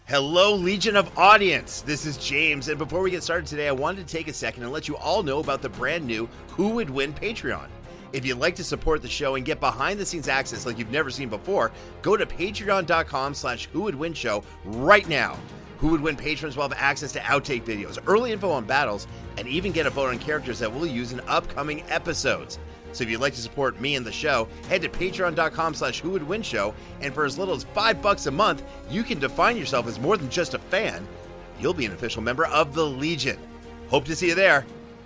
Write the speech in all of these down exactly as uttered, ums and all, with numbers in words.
Hello, Legion of Audience. This is James, and before we get started today, I wanted to take a second and let you all know about the brand new Who Would Win Patreon. If you'd like to support the show and get behind-the-scenes access like you've never seen before, go to patreon.com slash Who Would Win Show right now. Who Would Win patrons will have access to outtake videos, early info on battles, and even get a vote on characters that we'll use in upcoming episodes. So if you'd like to support me and the show, head to patreon.com slash Who Would Win Show, and for as little as five bucks a month, you can define yourself as more than just a fan. You'll be an official member of the Legion. Hope to see you there.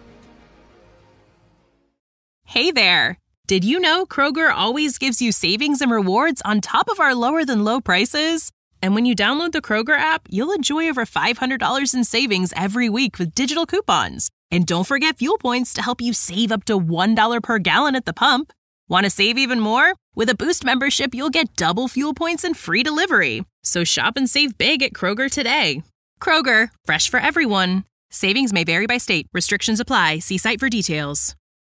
Hey there! Did you know Kroger always gives you savings and rewards on top of our lower-than-low prices? And when you download the Kroger app, you'll enjoy over five hundred dollars in savings every week with digital coupons. And don't forget fuel points to help you save up to one dollar per gallon at the pump. Want to save even more? With a Boost membership, you'll get double fuel points and free delivery. So shop and save big at Kroger today. Kroger, fresh for everyone. Savings may vary by state. Restrictions apply. See site for details.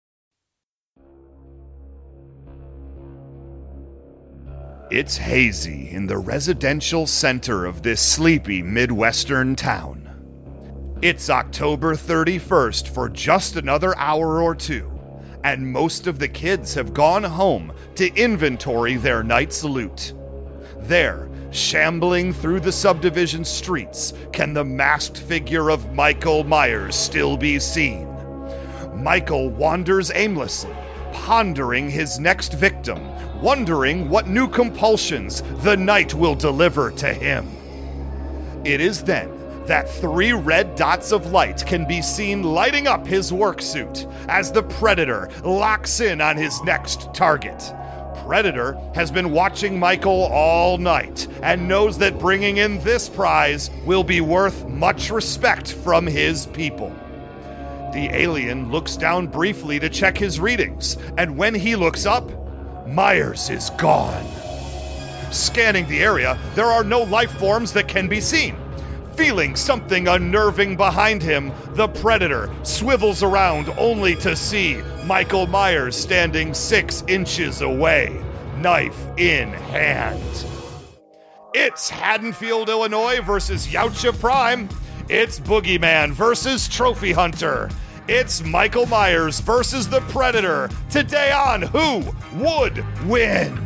It's hazy in the residential center of this sleepy Midwestern town. It's October thirty-first for just another hour or two, and most of the kids have gone home to inventory their night's loot. There, shambling through the subdivision streets, can the masked figure of Michael Myers still be seen. Michael wanders aimlessly, pondering his next victim, wondering what new compulsions the night will deliver to him. It is then that three red dots of light can be seen lighting up his work suit as the Predator locks in on his next target. Predator has been watching Michael all night and knows that bringing in this prize will be worth much respect from his people. The alien looks down briefly to check his readings, and when he looks up, Myers is gone. Scanning the area, there are no life forms that can be seen. Feeling something unnerving behind him, the Predator swivels around only to see Michael Myers standing six inches away, knife in hand. It's Haddonfield, Illinois versus Yautja Prime. It's Boogeyman versus Trophy Hunter. It's Michael Myers versus the Predator. Today on Who Would Win?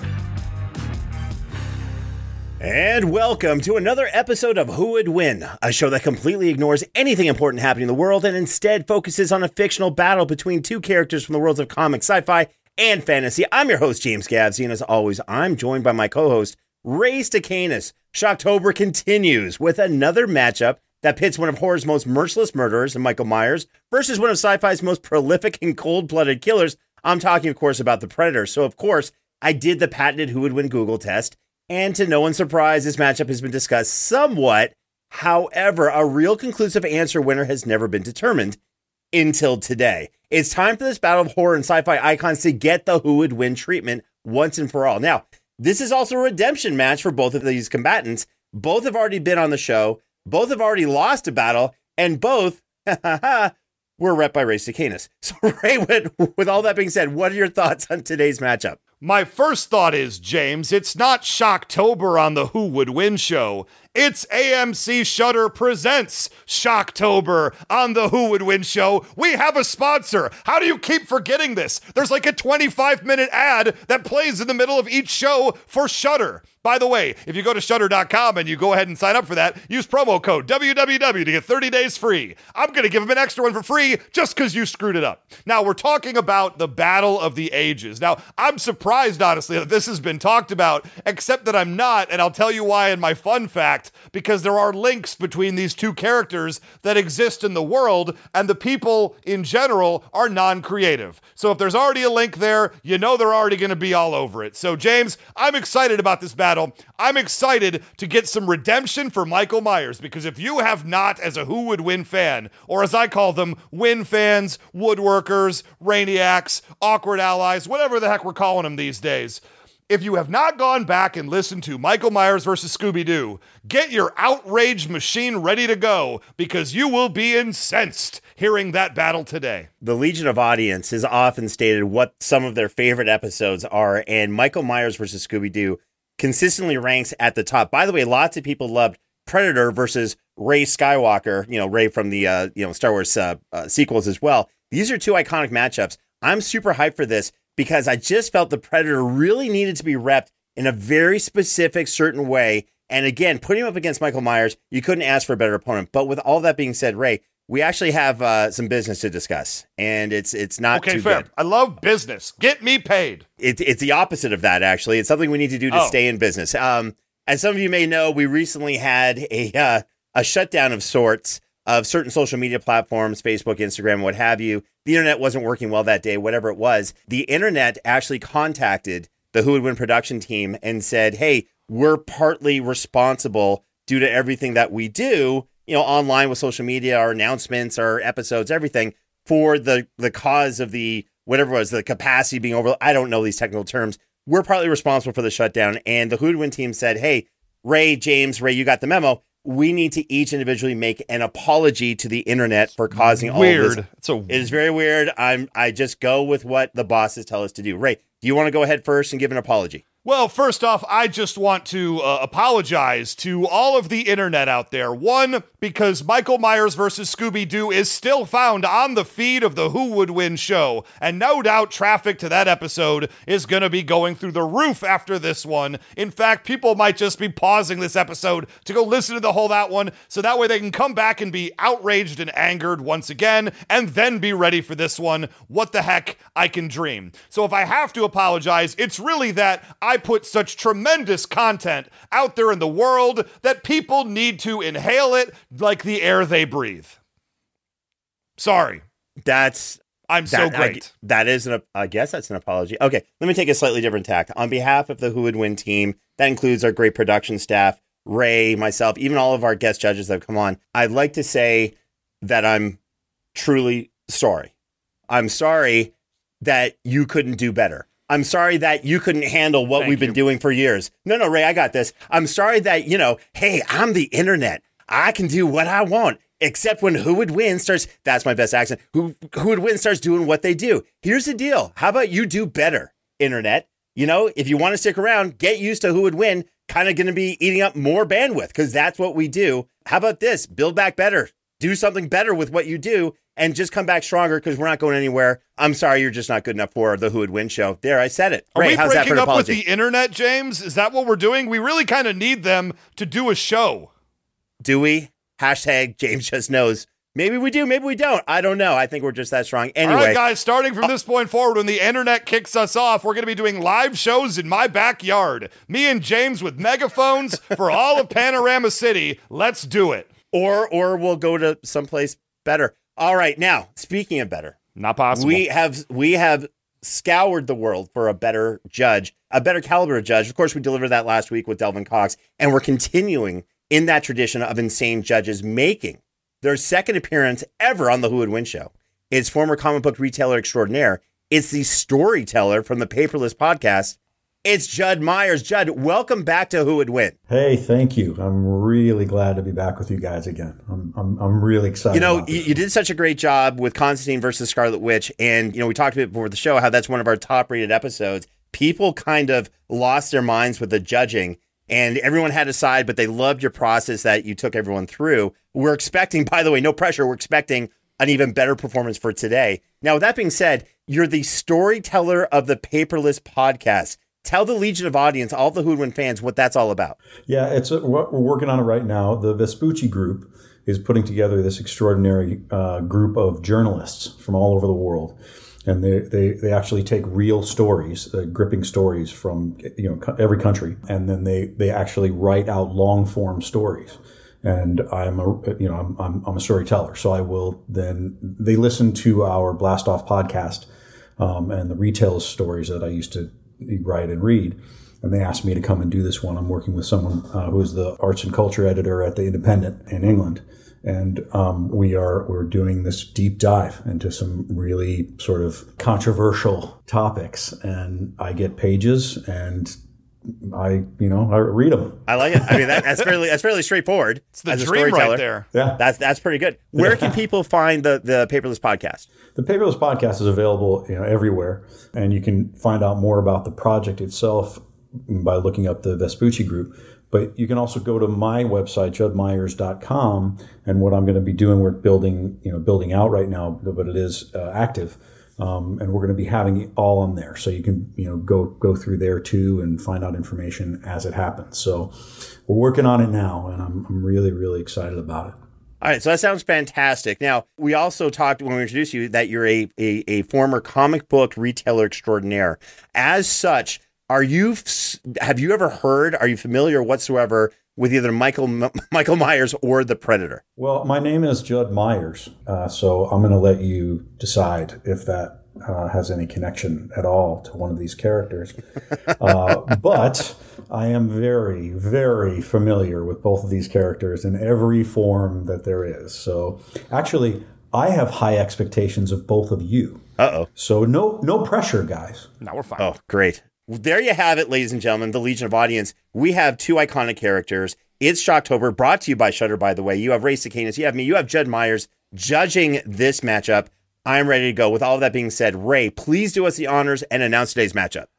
And welcome to another episode of Who Would Win, a show that completely ignores anything important happening in the world and instead focuses on a fictional battle between two characters from the worlds of comics, sci-fi, and fantasy. I'm your host, James Gavsey, and as always, I'm joined by my co-host, Ray Stacanis. Shocktober continues with another matchup that pits one of horror's most merciless murderers in Michael Myers versus one of sci-fi's most prolific and cold-blooded killers. I'm talking, of course, about the Predator. So, of course, I did the patented Who Would Win Google test. And to no one's surprise, this matchup has been discussed somewhat. However, a real conclusive answer winner has never been determined until today. It's time for this battle of horror and sci-fi icons to get the Who Would Win treatment once and for all. Now, this is also a redemption match for both of these combatants. Both have already been on the show. Both have already lost a battle. And both were rep by Ray Stacanis. So, Ray, with, with all that being said, what are your thoughts on today's matchup? My first thought is, James, it's not Shocktober on the Who Would Win show. It's A M C Shudder presents Shocktober on the Who Would Win show. We have a sponsor. How do you keep forgetting this? There's like a twenty-five minute ad that plays in the middle of each show for Shudder. By the way, if you go to shudder dot com and you go ahead and sign up for that, use promo code W W W to get thirty days free. I'm going to give them an extra one for free just because you screwed it up. Now, we're talking about the Battle of the Ages. Now, I'm surprised, honestly, that this has been talked about, except that I'm not, and I'll tell you why in my fun fact, because there are links between these two characters that exist in the world, and the people in general are non-creative. So if there's already a link there, you know they're already going to be all over it. So, James, I'm excited about this battle. I'm excited to get some redemption for Michael Myers, because if you have not, as a Who Would Win fan, or as I call them, Win fans, woodworkers, Rainiacs, awkward allies, whatever the heck we're calling them these days, if you have not gone back and listened to Michael Myers versus Scooby-Doo, get your outrage machine ready to go, because you will be incensed hearing that battle today. The Legion of Audience has often stated what some of their favorite episodes are, and Michael Myers versus Scooby-Doo consistently ranks at the top. By the way, lots of people loved Predator versus Rey Skywalker, you know, Rey from the, uh, you know, Star Wars uh, uh, sequels as well. These are two iconic matchups. I'm super hyped for this because I just felt the Predator really needed to be repped in a very specific, certain way. And again, putting him up against Michael Myers, you couldn't ask for a better opponent. But with all that being said, Ray, we actually have uh, some business to discuss, and it's it's not okay, too fair. good. I love business. Get me paid. It, it's the opposite of that, actually. It's something we need to do to Oh. stay in business. Um, as some of you may know, we recently had a uh, a shutdown of sorts of certain social media platforms, Facebook, Instagram, what have you. The internet wasn't working well that day, whatever it was. The internet actually contacted the Who Would Win production team and said, hey, we're partly responsible due to everything that we do, you know, online with social media, our announcements, our episodes, everything, for the the cause of the, whatever it was, the capacity being over. I don't know these technical terms. We're partly responsible for the shutdown. And the Who Would Win team said, hey, Ray, James, Ray, you got the memo. We need to each individually make an apology to the internet for causing all Weird. of this. It's a It is very weird. I'm I just go with what the bosses tell us to do. Ray, do you want to go ahead first and give an apology? Well, first off, I just want to uh, apologize to all of the internet out there. One, because Michael Myers versus Scooby-Doo is still found on the feed of the Who Would Win show, and no doubt traffic to that episode is going to be going through the roof after this one. In fact, people might just be pausing this episode to go listen to the whole that one, so that way they can come back and be outraged and angered once again, and then be ready for this one. What the heck? I can dream. So if I have to apologize, it's really that I put such tremendous content out there in the world that people need to inhale it like the air they breathe. Sorry. That's I'm so that, great. I, that is an, I guess that's an apology. Okay, let me take a slightly different tack. On behalf of the Who Would Win team, that includes our great production staff, Ray, myself, even all of our guest judges that have come on, I'd like to say that I'm truly sorry. I'm sorry that you couldn't do better. I'm sorry that you couldn't handle what Thank we've been you. doing for years. No, no, Ray, I got this. I'm sorry that, you know, hey, I'm the internet. I can do what I want. Except when Who Would Win starts, that's my best accent, Who, Who Would Win starts doing what they do. Here's the deal. How about you do better, internet? You know, if you want to stick around, get used to Who Would Win, kind of going to be eating up more bandwidth because that's what we do. How about this? Build back better. Do something better with what you do and just come back stronger because we're not going anywhere. I'm sorry, you're just not good enough for the Who Would Win show. There, I said it. Are Ray, we how's that for breaking an up with apology? the internet, James? Is that what we're doing? We really kind of need them to do a show. Do we? Hashtag James just knows. Maybe we do, maybe we don't. I don't know. I think we're just that strong. Anyway. All right, guys, starting from this point forward, when the internet kicks us off, we're going to be doing live shows in my backyard. Me and James with megaphones for all of Panorama City. Let's do it. Or or we'll go to someplace better. All right, now, speaking of better. Not possible. We have we have scoured the world for a better judge, a better caliber of judge. Of course, we delivered that last week with Delvin Cox, and we're continuing in that tradition of insane judges making their second appearance ever on the Who Would Win show. It's former comic book retailer extraordinaire. It's the storyteller from the Paperless podcast. It's Judd Myers. Judd, welcome back to Who Would Win. Hey, thank you. I'm really glad to be back with you guys again. I'm I'm, I'm really excited. You know, about you, this you one. did such a great job with Constantine versus Scarlet Witch. And, you know, we talked a bit before the show how that's one of our top rated episodes. People kind of lost their minds with the judging and everyone had a side, but they loved your process that you took everyone through. We're expecting, by the way, no pressure. We're expecting an even better performance for today. Now, with that being said, you're the storyteller of the Paperless podcast. Tell the legion of audience, all the Who Would Win fans, what that's all about. Yeah, it's a, we're working on it right now. The Vespucci Group is putting together this extraordinary uh, group of journalists from all over the world, and they they, they actually take real stories, uh, gripping stories from you know co- every country, and then they they actually write out long form stories. And I'm a you know I'm, I'm I'm a storyteller, so I will then they listen to our Blast Off podcast um, and the retail stories that I used to write and read, and they asked me to come and do this one. I'm working with someone uh, who's the arts and culture editor at the Independent in England, and um, we are we're doing this deep dive into some really sort of controversial topics. And I get pages, and I you know I read them. I like it. I mean, that, that's fairly that's fairly straightforward. It's the as a dream storyteller. right there. Yeah, That's that's pretty good. Where can people find the the Paperless podcast? the Paperless podcast is available you know everywhere, and you can find out more about the project itself by looking up the Vespucci Group. But you can also go to my website, judd myers dot com, and what I'm going to be doing, we're building, you know, building out right now, but it is uh, active, um, and we're going to be having it all on there. So you can, you know, go go through there too and find out information as it happens. So we're working on it now, and I'm I'm really really excited about it. All right, so that sounds fantastic. Now, we also talked when we introduced you that you're a, a, a former comic book retailer extraordinaire. As such, are you have you ever heard, are you familiar whatsoever with either Michael Michael Myers or the Predator? Well, my name is Judd Myers, uh, so I'm going to let you decide if that uh, has any connection at all to one of these characters. Uh, but I am very, very familiar with both of these characters in every form that there is. So actually, I have high expectations of both of you. Uh-oh. So no no pressure, guys. Now we're fine. Oh, great. Well, there you have it, ladies and gentlemen, the Legion of Audience. We have two iconic characters. It's Shocktober, brought to you by Shudder, by the way. You have Ray Cicanis, you have me, you have Judd Myers judging this matchup. I'm ready to go. With all of that being said, Ray, please do us the honors and announce today's matchup.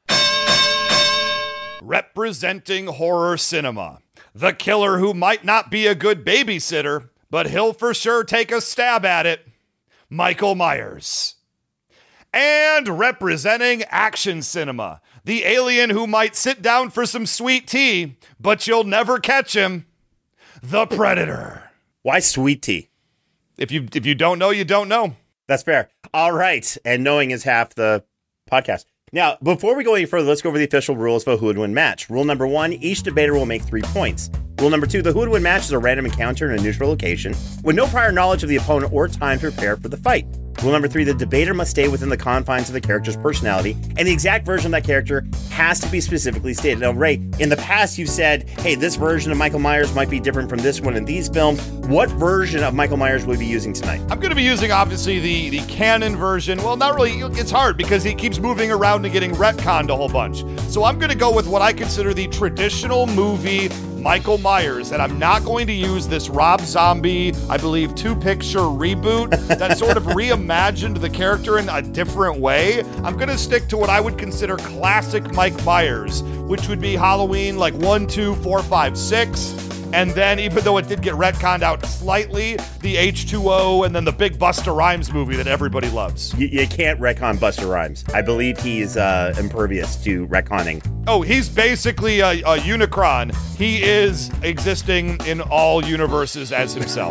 Representing horror cinema, the killer who might not be a good babysitter, but he'll for sure take a stab at it, Michael Myers. And representing action cinema, the alien who might sit down for some sweet tea, but you'll never catch him, the Predator. Why sweet tea? If you if you don't know, you don't know. That's fair. All right. And knowing is half the podcast. Now, before we go any further, let's go over the official rules for a Who Would Win match. Rule number one, each debater will make three points. Rule number two, the Who Would Win match is a random encounter in a neutral location with no prior knowledge of the opponent or time to prepare for the fight. Rule number three, the debater must stay within the confines of the character's personality, and the exact version of that character has to be specifically stated. Now, Ray, in the past, you've said, hey, this version of Michael Myers might be different from this one in these films. What version of Michael Myers will we be using tonight? I'm going to be using, obviously, the, the canon version. Well, not really. It's hard because he keeps moving around and getting retconned a whole bunch. So I'm going to go with what I consider the traditional movie Michael Myers, and I'm not going to use this Rob Zombie, I believe, two-picture reboot that sort of reimagined the character in a different way. I'm going to stick to what I would consider classic Mike Myers, which would be Halloween like one, two, four, five, six. And then, even though it did get retconned out slightly, the H two O and then the big Busta Rhymes movie that everybody loves. You, you can't retcon Busta Rhymes. I believe he's uh, impervious to retconning. Oh, he's basically a, a Unicron. He is existing in all universes as himself.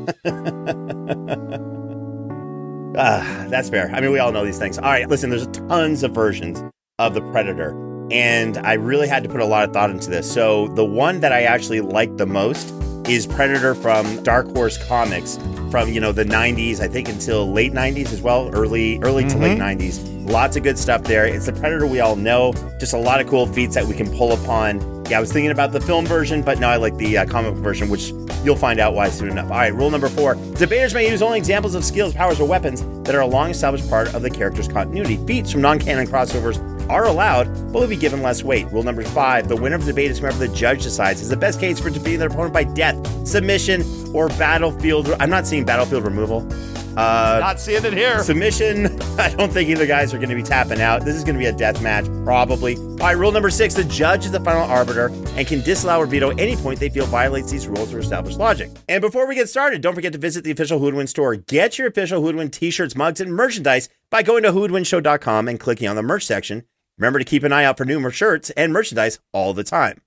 uh, that's fair. I mean, we all know these things. All right, listen, there's tons of versions of the Predator. And I really had to put a lot of thought into this. So the one that I actually like the most is Predator from Dark Horse Comics from, you know, the nineties, I think until late nineties as well, early early mm-hmm. to late nineties. Lots of good stuff there. It's the Predator we all know. Just a lot of cool feats that we can pull upon. Yeah, I was thinking about the film version, but no, I like the uh, comic book version, which you'll find out why soon enough. All right, rule number four. Debaters may use only examples of skills, powers, or weapons that are a long-established part of the character's continuity. Feats from non-canon crossovers are allowed, but will be given less weight. Rule number five. The winner of the debate is whoever the judge decides is the best case for defeating their opponent by death, submission, or battlefield. I'm not seeing battlefield removal. Uh, Not seeing it here. Submission. I don't think either guys are going to be tapping out. This is going to be a death match, probably. All right, rule number six. The judge is the final arbiter and can disallow or veto any point they feel violates these rules or established logic. And before we get started, don't forget to visit the official Who Would Win store. Get your official Who Would Win t-shirts, mugs, and merchandise by going to who would win show dot com and clicking on the merch section. Remember to keep an eye out for new shirts and merchandise all the time.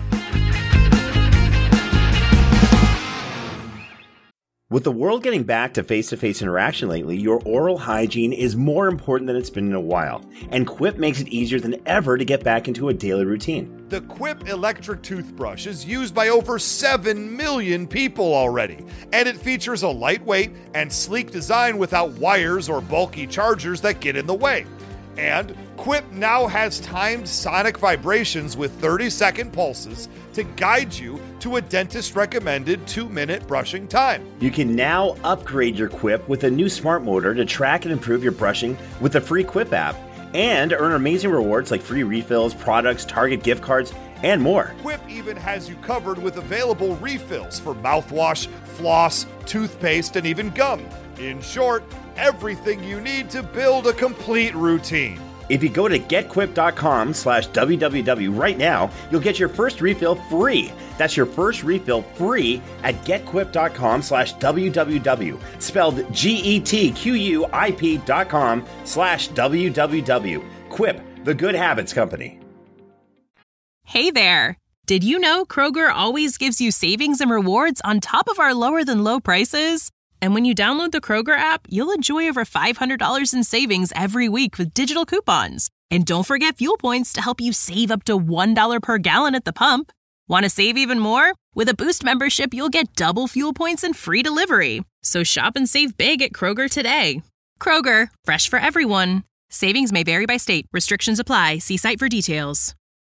With the world getting back to face-to-face interaction lately, your oral hygiene is more important than it's been in a while. And Quip makes it easier than ever to get back into a daily routine. The Quip electric toothbrush is used by over seven million people already. And it features a lightweight and sleek design without wires or bulky chargers that get in the way. And Quip now has timed sonic vibrations with thirty-second pulses to guide you to a dentist-recommended two-minute brushing time. You can now upgrade your Quip with a new smart motor to track and improve your brushing with the free Quip app and earn amazing rewards like free refills, products, Target gift cards, and more. Quip even has you covered with available refills for mouthwash, floss, toothpaste, and even gum. In short, everything you need to build a complete routine. If you go to getquip.com slash www right now, you'll get your first refill free. That's your first refill free at getquip.com slash www. Spelled G-E-T-Q-U-I-P dot com slash www. Quip, the good habits company. Hey there. Did you know Kroger always gives you savings and rewards on top of our lower than low prices? And when you download the Kroger app, you'll enjoy over five hundred dollars in savings every week with digital coupons. And don't forget fuel points to help you save up to one dollar per gallon at the pump. Want to save even more? With a Boost membership, you'll get double fuel points and free delivery. So shop and save big at Kroger today. Kroger, fresh for everyone. Savings may vary by state. Restrictions apply. See site for details.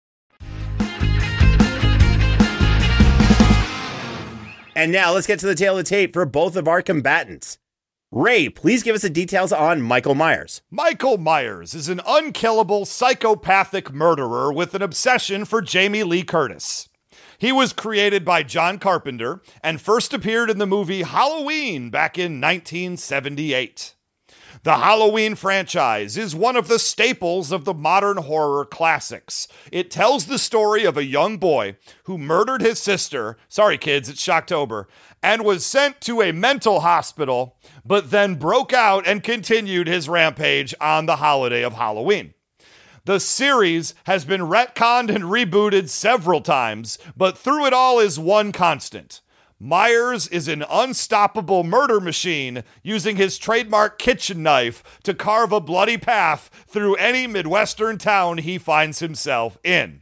And now let's get to the tail of the tape for both of our combatants. Ray, please give us the details on Michael Myers. Michael Myers is an unkillable psychopathic murderer with an obsession for Jamie Lee Curtis. He was created by John Carpenter and first appeared in the movie Halloween back in nineteen seventy-eight. The Halloween franchise is one of the staples of the modern horror classics. It tells the story of a young boy who murdered his sister, sorry kids, it's Shocktober, and was sent to a mental hospital, but then broke out and continued his rampage on the holiday of Halloween. The series has been retconned and rebooted several times, but through it all is one constant. Myers is an unstoppable murder machine using his trademark kitchen knife to carve a bloody path through any Midwestern town he finds himself in.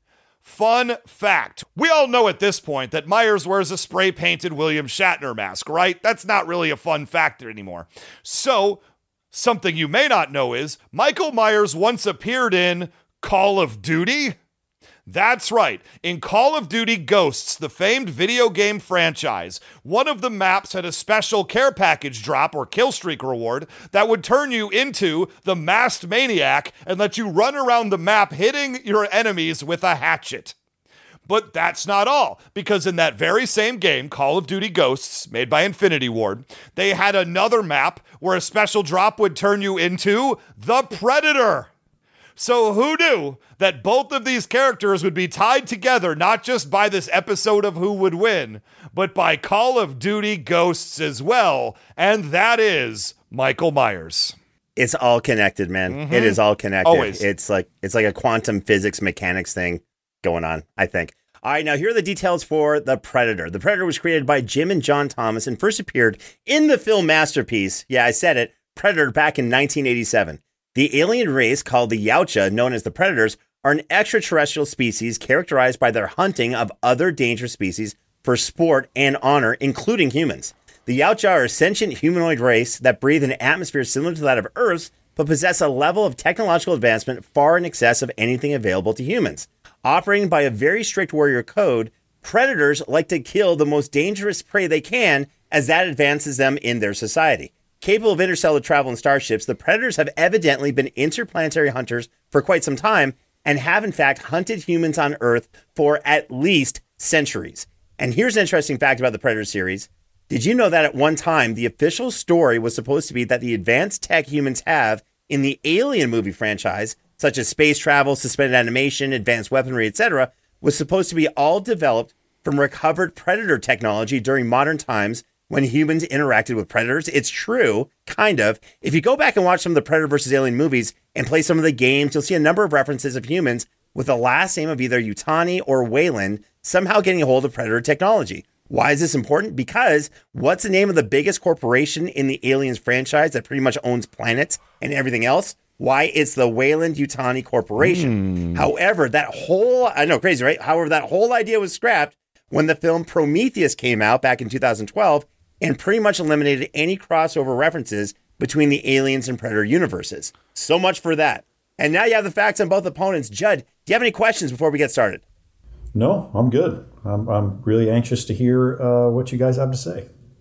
Fun fact. We all know at this point that Myers wears a spray-painted William Shatner mask, right? That's not really a fun fact anymore. So, something you may not know is Michael Myers once appeared in Call of Duty. That's right. In Call of Duty Ghosts, the famed video game franchise, one of the maps had a special care package drop or kill streak reward that would turn you into the masked maniac and let you run around the map hitting your enemies with a hatchet. But that's not all, because in that very same game, Call of Duty Ghosts, made by Infinity Ward, they had another map where a special drop would turn you into the Predator. So who knew that both of these characters would be tied together not just by this episode of Who Would Win, but by Call of Duty Ghosts as well, and that is Michael Myers. It's all connected, man. Mm-hmm. It is all connected. Always. It's like it's like a quantum physics mechanics thing going on, I think. All right, now here are the details for The Predator. The Predator was created by Jim and John Thomas and first appeared in the film masterpiece, yeah, I said it, Predator, back in nineteen eighty-seven. The alien race called the Yautja, known as the Predators, are an extraterrestrial species characterized by their hunting of other dangerous species for sport and honor, including humans. The Yautja are a sentient humanoid race that breathe an atmosphere similar to that of Earth's, but possess a level of technological advancement far in excess of anything available to humans. Operating by a very strict warrior code, predators like to kill the most dangerous prey they can, as that advances them in their society. Capable of interstellar travel in starships, the predators have evidently been interplanetary hunters for quite some time and have in fact hunted humans on Earth for at least centuries. And here's an interesting fact about the Predator series. Did you know that at one time, the official story was supposed to be that the advanced tech humans have in the Alien movie franchise, such as space travel, suspended animation, advanced weaponry, et cetera, was supposed to be all developed from recovered Predator technology during modern times when humans interacted with predators? It's true, kind of. If you go back and watch some of the Predator versus Alien movies and play some of the games, you'll see a number of references of humans with the last name of either Yutani or Weyland somehow getting a hold of Predator technology. Why is this important? Because what's the name of the biggest corporation in the Aliens franchise that pretty much owns planets and everything else? Why, it's the Weyland Yutani Corporation. Mm. However, that whole, I know, crazy, right? However, that whole idea was scrapped when the film Prometheus came out back in two thousand twelve and pretty much eliminated any crossover references between the Aliens and Predator universes. So much for that. And now you have the facts on both opponents. Judd, do you have any questions before we get started? No, I'm good. I'm, I'm really anxious to hear uh, what you guys have to say.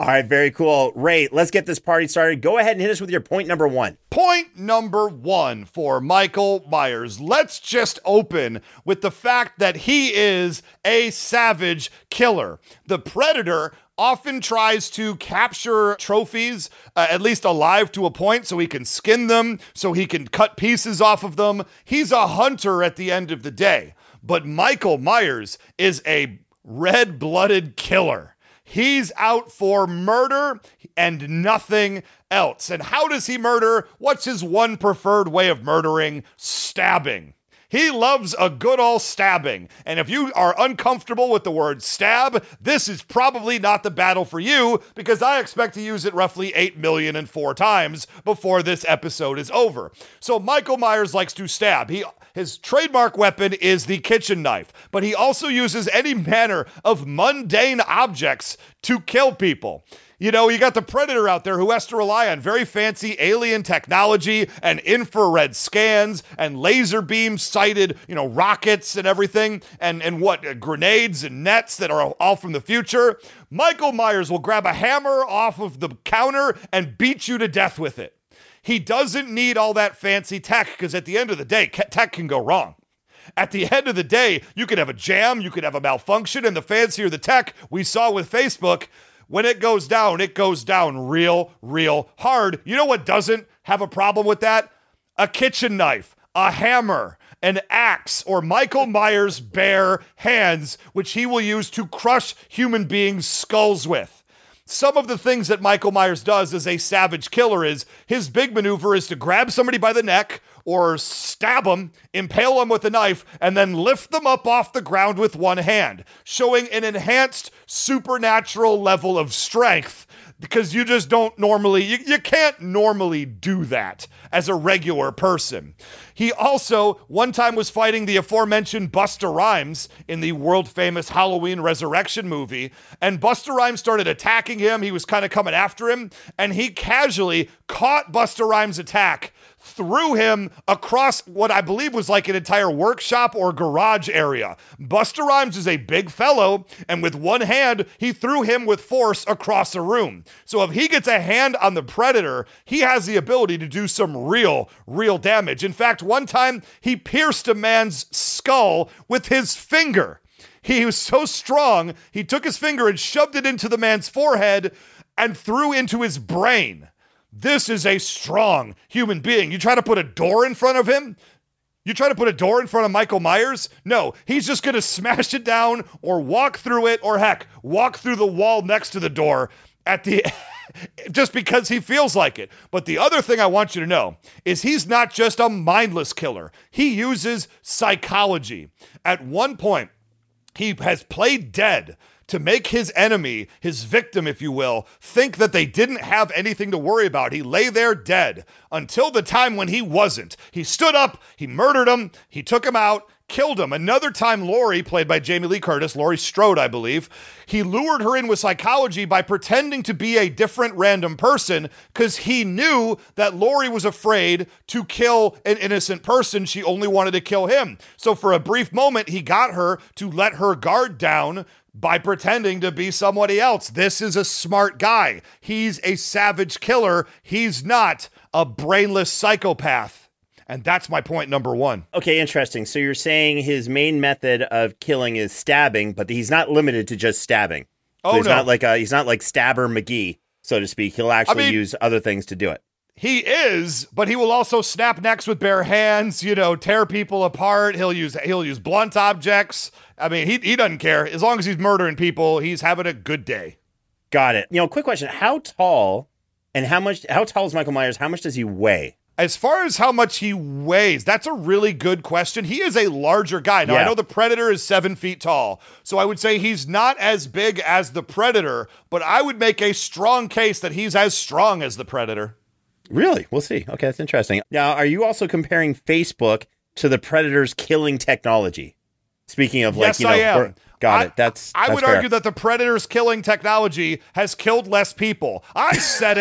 All right, very cool. Ray, let's get this party started. Go ahead and hit us with your point number one. Point number one for Michael Myers. Let's just open with the fact that he is a savage killer. The Predator often tries to capture trophies, uh, at least alive to a point, so he can skin them, so he can cut pieces off of them. He's a hunter at the end of the day. But Michael Myers is a red-blooded killer. He's out for murder and nothing else. And how does he murder? What's his one preferred way of murdering? Stabbing. He loves a good old stabbing. And if you are uncomfortable with the word stab, this is probably not the battle for you, because I expect to use it roughly eight million and four times before this episode is over. So Michael Myers likes to stab. He His trademark weapon is the kitchen knife, but he also uses any manner of mundane objects to kill people. You know, you got the Predator out there who has to rely on very fancy alien technology and infrared scans and laser beam sighted, you know, rockets and everything, and, and what, uh, grenades and nets that are all from the future. Michael Myers will grab a hammer off of the counter and beat you to death with it. He doesn't need all that fancy tech, because at the end of the day, tech can go wrong. At the end of the day, you could have a jam, you could have a malfunction, and the fancier the tech we saw with Facebook, when it goes down, it goes down real, real hard. You know what doesn't have a problem with that? A kitchen knife, a hammer, an axe, or Michael Myers' bare hands, which he will use to crush human beings' skulls with. Some of the things that Michael Myers does as a savage killer is, his big maneuver is to grab somebody by the neck or stab them, impale them with a knife, and then lift them up off the ground with one hand, showing an enhanced supernatural level of strength, because you just don't normally, you, you can't normally do that as a regular person. He also, one time, was fighting the aforementioned Busta Rhymes in the world-famous Halloween Resurrection movie, and Busta Rhymes started attacking him. He was kind of coming after him, and he casually caught Busta Rhymes' attack, threw him across what I believe was like an entire workshop or garage area. Busta Rhymes is a big fellow, and with one hand, he threw him with force across a room. So if he gets a hand on the Predator, he has the ability to do some real, real damage. In fact, one time, he pierced a man's skull with his finger. He was so strong, he took his finger and shoved it into the man's forehead and threw into his brain. This is a strong human being. You try to put a door in front of him? You try to put a door in front of Michael Myers? No, he's just going to smash it down or walk through it, or heck, walk through the wall next to the door at the just because he feels like it. But the other thing I want you to know is he's not just a mindless killer. He uses psychology. At one point, he has played dead to make his enemy, his victim, if you will, think that they didn't have anything to worry about. He lay there dead until the time when he wasn't. He stood up, he murdered him, he took him out, killed him. Another time, Laurie, played by Jamie Lee Curtis, Laurie Strode, I believe, he lured her in with psychology by pretending to be a different random person, because he knew that Laurie was afraid to kill an innocent person. She only wanted to kill him. So for a brief moment, he got her to let her guard down by pretending to be somebody else. This is a smart guy. He's a savage killer. He's not a brainless psychopath. And that's my point number one. Okay, interesting. So you're saying his main method of killing is stabbing, but he's not limited to just stabbing. So Oh, he's no. not like a, he's not like Stabber McGee, so to speak. He'll actually I mean, use other things to do it. He is, but he will also snap necks with bare hands, you know, tear people apart. He'll use he'll use blunt objects. I mean, he he doesn't care. As long as he's murdering people, he's having a good day. Got it. You know, quick question. How tall and how much, how tall is Michael Myers? How much does he weigh? As far as how much he weighs, that's a really good question. He is a larger guy. Now, Yeah. I know the Predator is seven feet tall, so I would say he's not as big as the Predator, but I would make a strong case that he's as strong as the Predator. Really? We'll see. Okay, that's interesting. Now, are you also comparing Facebook to the Predator's killing technology? Speaking of, like, Yes, you know, I am. or- got I, it. That's I that's would fair. argue that the Predator's killing technology has killed less people. I said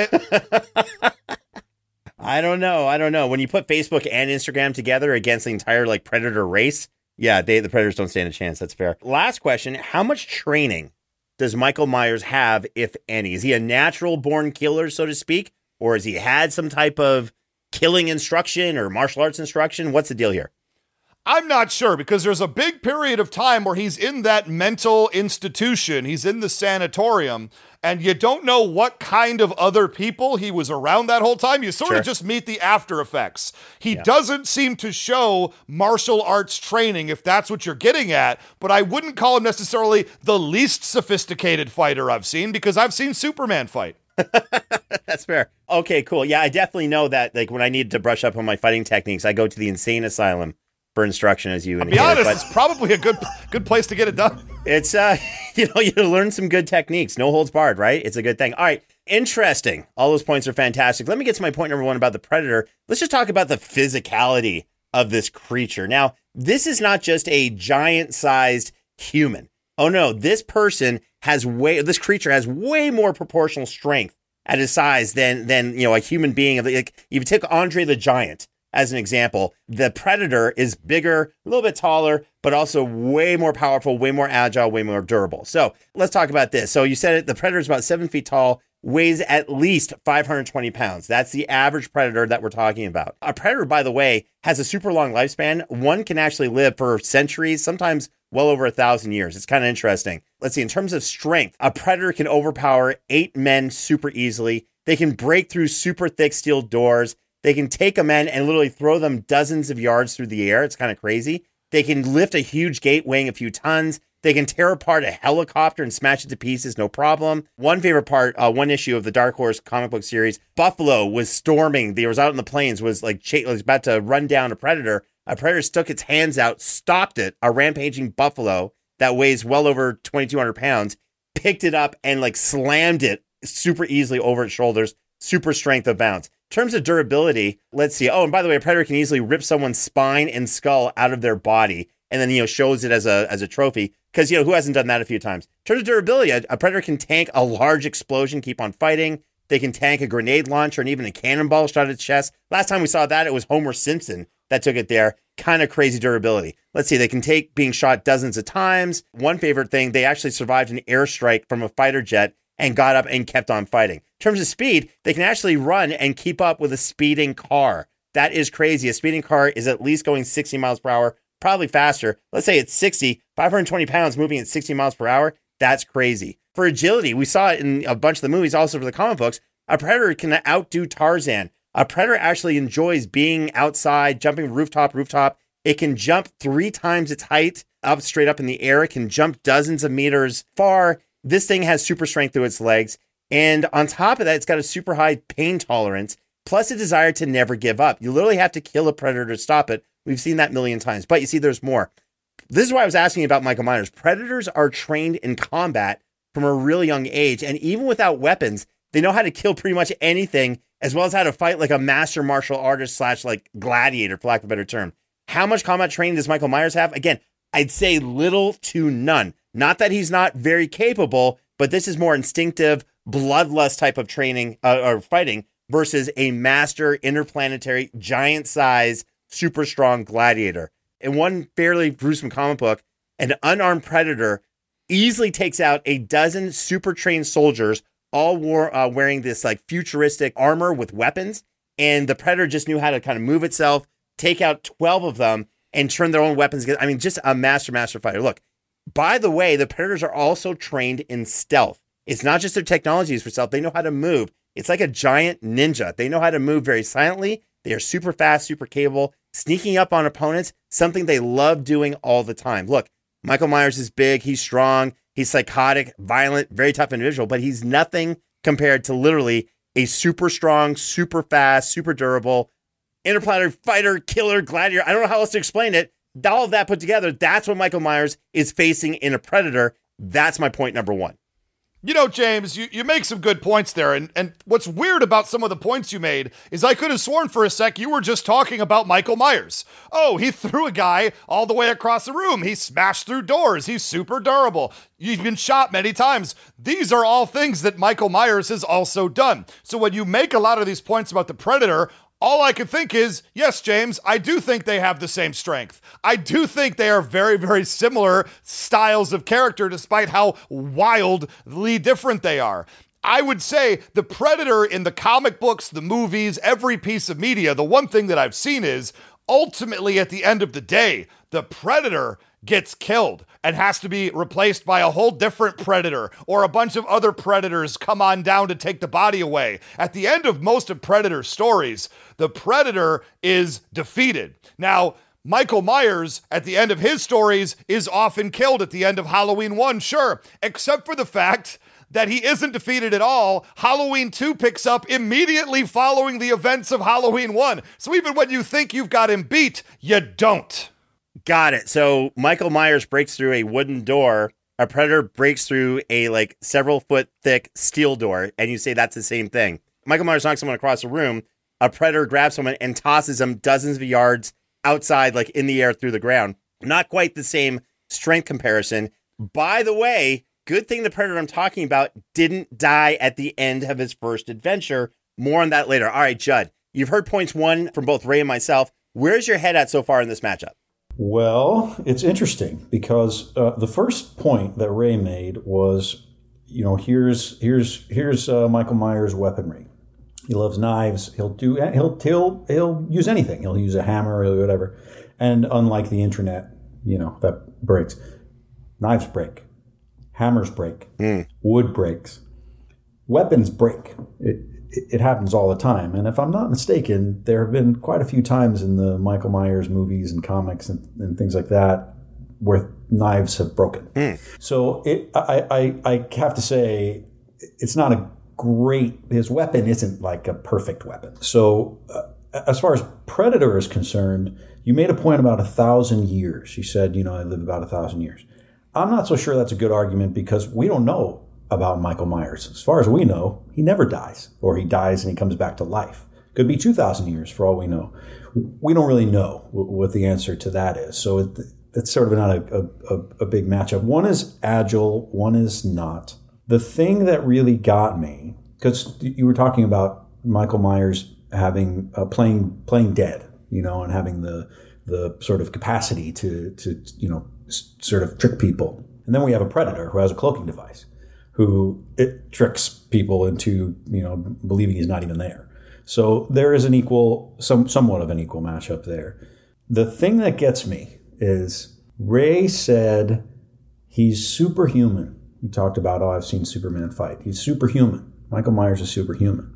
it. I don't know. I don't know. When you put Facebook and Instagram together against the entire like Predator race, yeah, they the Predators don't stand a chance. That's fair. Last question: how much training does Michael Myers have, if any? Is he a natural born killer, so to speak? Or has he had some type of killing instruction or martial arts instruction? What's the deal here? I'm not sure, because there's a big period of time where he's in that mental institution. He's in the sanatorium, and you don't know what kind of other people he was around that whole time. You sort Sure. of just meet the after effects. He Yeah. doesn't seem to show martial arts training, if that's what you're getting at, but I wouldn't call him necessarily the least sophisticated fighter I've seen, because I've seen Superman fight. That's fair. Okay, cool. Yeah, I definitely know that, like, when I need to brush up on my fighting techniques, I go to the insane asylum for instruction, as you To be indicated. honest, it's probably a good good place to get it done. It's, uh, you know, you learn some good techniques. No holds barred, right? It's a good thing. All right. Interesting. All those points are fantastic. Let me get to my point number one about the Predator. Let's just talk about the physicality of this creature. Now, this is not just a giant-sized human. Oh, no. This person has way, this creature has way more proportional strength at his size than, than, you know, a human being. Like, if you take Andre the Giant as an example, the Predator is bigger, a little bit taller, but also way more powerful, way more agile, way more durable. So let's talk about this. So you said it, the Predator is about seven feet tall, weighs at least five hundred twenty pounds. That's the average Predator that we're talking about. A Predator, by the way, has a super long lifespan. One can actually live for centuries, sometimes well over a thousand years. It's kind of interesting. Let's see, in terms of strength, a Predator can overpower eight men super easily. They can break through super thick steel doors. They can take a man and literally throw them dozens of yards through the air. It's kind of crazy. They can lift a huge gate weighing a few tons. They can tear apart a helicopter and smash it to pieces, no problem. One favorite part, uh, one issue of the Dark Horse comic book series, Buffalo was storming. They was out in the plains, was like ch- was about to run down a Predator. A Predator stuck its hands out, stopped it, a rampaging buffalo that weighs well over twenty-two hundred pounds, picked it up and like slammed it super easily over its shoulders. Super strength of bounce. In terms of durability, let's see. Oh, and by the way, a Predator can easily rip someone's spine and skull out of their body and then, you know, shows it as a as a trophy. Because, you know, who hasn't done that a few times? In terms of durability, a, a Predator can tank a large explosion, keep on fighting. They can tank a grenade launcher and even a cannonball shot at its chest. Last time we saw that, it was Homer Simpson that took it there. Kind of crazy durability. Let's see. They can take being shot dozens of times. One favorite thing, they actually survived an airstrike from a fighter jet and got up and kept on fighting. In terms of speed, they can actually run and keep up with a speeding car. That is crazy. A speeding car is at least going sixty miles per hour, probably faster. Let's say it's sixty, five hundred twenty pounds moving at sixty miles per hour. That's crazy. For agility, we saw it in a bunch of the movies, also for the comic books. A Predator can outdo Tarzan. A Predator actually enjoys being outside, jumping rooftop, rooftop. It can jump three times its height up straight up in the air. It can jump dozens of meters far. This thing has super strength through its legs. And on top of that, it's got a super high pain tolerance, plus a desire to never give up. You literally have to kill a Predator to stop it. We've seen that a million times. But you see, there's more. This is why I was asking about Michael Myers. Predators are trained in combat from a really young age. And even without weapons, they know how to kill pretty much anything, as well as how to fight like a master martial artist slash like gladiator, for lack of a better term. How much combat training does Michael Myers have? Again, I'd say little to none. Not that he's not very capable, but this is more instinctive, bloodlust type of training uh, or fighting versus a master interplanetary, giant size, super strong gladiator. In one fairly gruesome comic book, an unarmed Predator easily takes out a dozen super trained soldiers, all wore, uh, wearing this like futuristic armor with weapons. And the Predator just knew how to kind of move itself, take out twelve of them, and turn their own weapons against. I mean, just a master, master fighter. Look, by the way, the Predators are also trained in stealth. It's not just their technologies for stealth. They know how to move. It's like a giant ninja. They know how to move very silently. They are super fast, super capable, sneaking up on opponents, something they love doing all the time. Look, Michael Myers is big. He's strong. He's psychotic, violent, very tough individual, but he's nothing compared to literally a super strong, super fast, super durable, interplanetary fighter, killer, gladiator. I don't know how else to explain it. All of that put together, that's what Michael Myers is facing in a Predator. That's my point number one. You know, James, you, you make some good points there, and, and what's weird about some of the points you made is I could have sworn for a sec you were just talking about Michael Myers. Oh, he threw a guy all the way across the room. He smashed through doors. He's super durable. You've been shot many times. These are all things that Michael Myers has also done. So when you make a lot of these points about the Predator, All I can think is, yes, James, I do think they have the same strength. I do think they are very, very similar styles of character, despite how wildly different they are. I would say the Predator in the comic books, the movies, every piece of media, the one thing that I've seen is, ultimately, at the end of the day, the Predator gets killed and has to be replaced by a whole different Predator, or a bunch of other Predators come on down to take the body away. At the end of most of Predator's stories, the Predator is defeated. Now, Michael Myers, at the end of his stories, is often killed at the end of Halloween one, sure, except for the fact that he isn't defeated at all. Halloween two picks up immediately following the events of Halloween one. So even when you think you've got him beat, you don't. Got it. So Michael Myers breaks through a wooden door. A Predator breaks through a like several foot thick steel door. And you say that's the same thing. Michael Myers knocks someone across the room. A Predator grabs someone and tosses them dozens of yards outside, like in the air through the ground. Not quite the same strength comparison. By the way, good thing the Predator I'm talking about didn't die at the end of his first adventure. More on that later. All right, Judd, you've heard points one from both Ray and myself. Where's your head at so far in this matchup? Well, it's interesting because uh, the first point that Ray made was, you know, here's here's here's uh, Michael Myers' weaponry. He loves knives. He'll do he'll he'll he'll use anything. He'll use a hammer or whatever. And unlike the internet, you know, that breaks. Knives break. Hammers break. Mm. Wood breaks. Weapons break. It, it it happens all the time. And if I'm not mistaken, there have been quite a few times in the Michael Myers movies and comics and, and things like that where knives have broken. Mm. So it, I, I I have to say, it's not a great, his weapon isn't like a perfect weapon. So uh, as far as Predator is concerned, you made a point about a thousand years. You said, you know, I live about a thousand years. I'm not so sure that's a good argument because we don't know about Michael Myers. As far as we know, he never dies, or he dies and he comes back to life. Could be two thousand years for all we know. We don't really know what the answer to that is. So it, it's sort of not a, a, a big matchup. One is agile, one is not. The thing that really got me, because you were talking about Michael Myers having uh, playing playing dead, you know, and having the the sort of capacity to to you know s- sort of trick people. And then we have a Predator who has a cloaking device, who it tricks people into, you know, believing he's not even there. So there is an equal, some somewhat of an equal matchup there. The thing that gets me is Ray said he's superhuman. He talked about, oh, I've seen Superman fight. He's superhuman. Michael Myers is superhuman.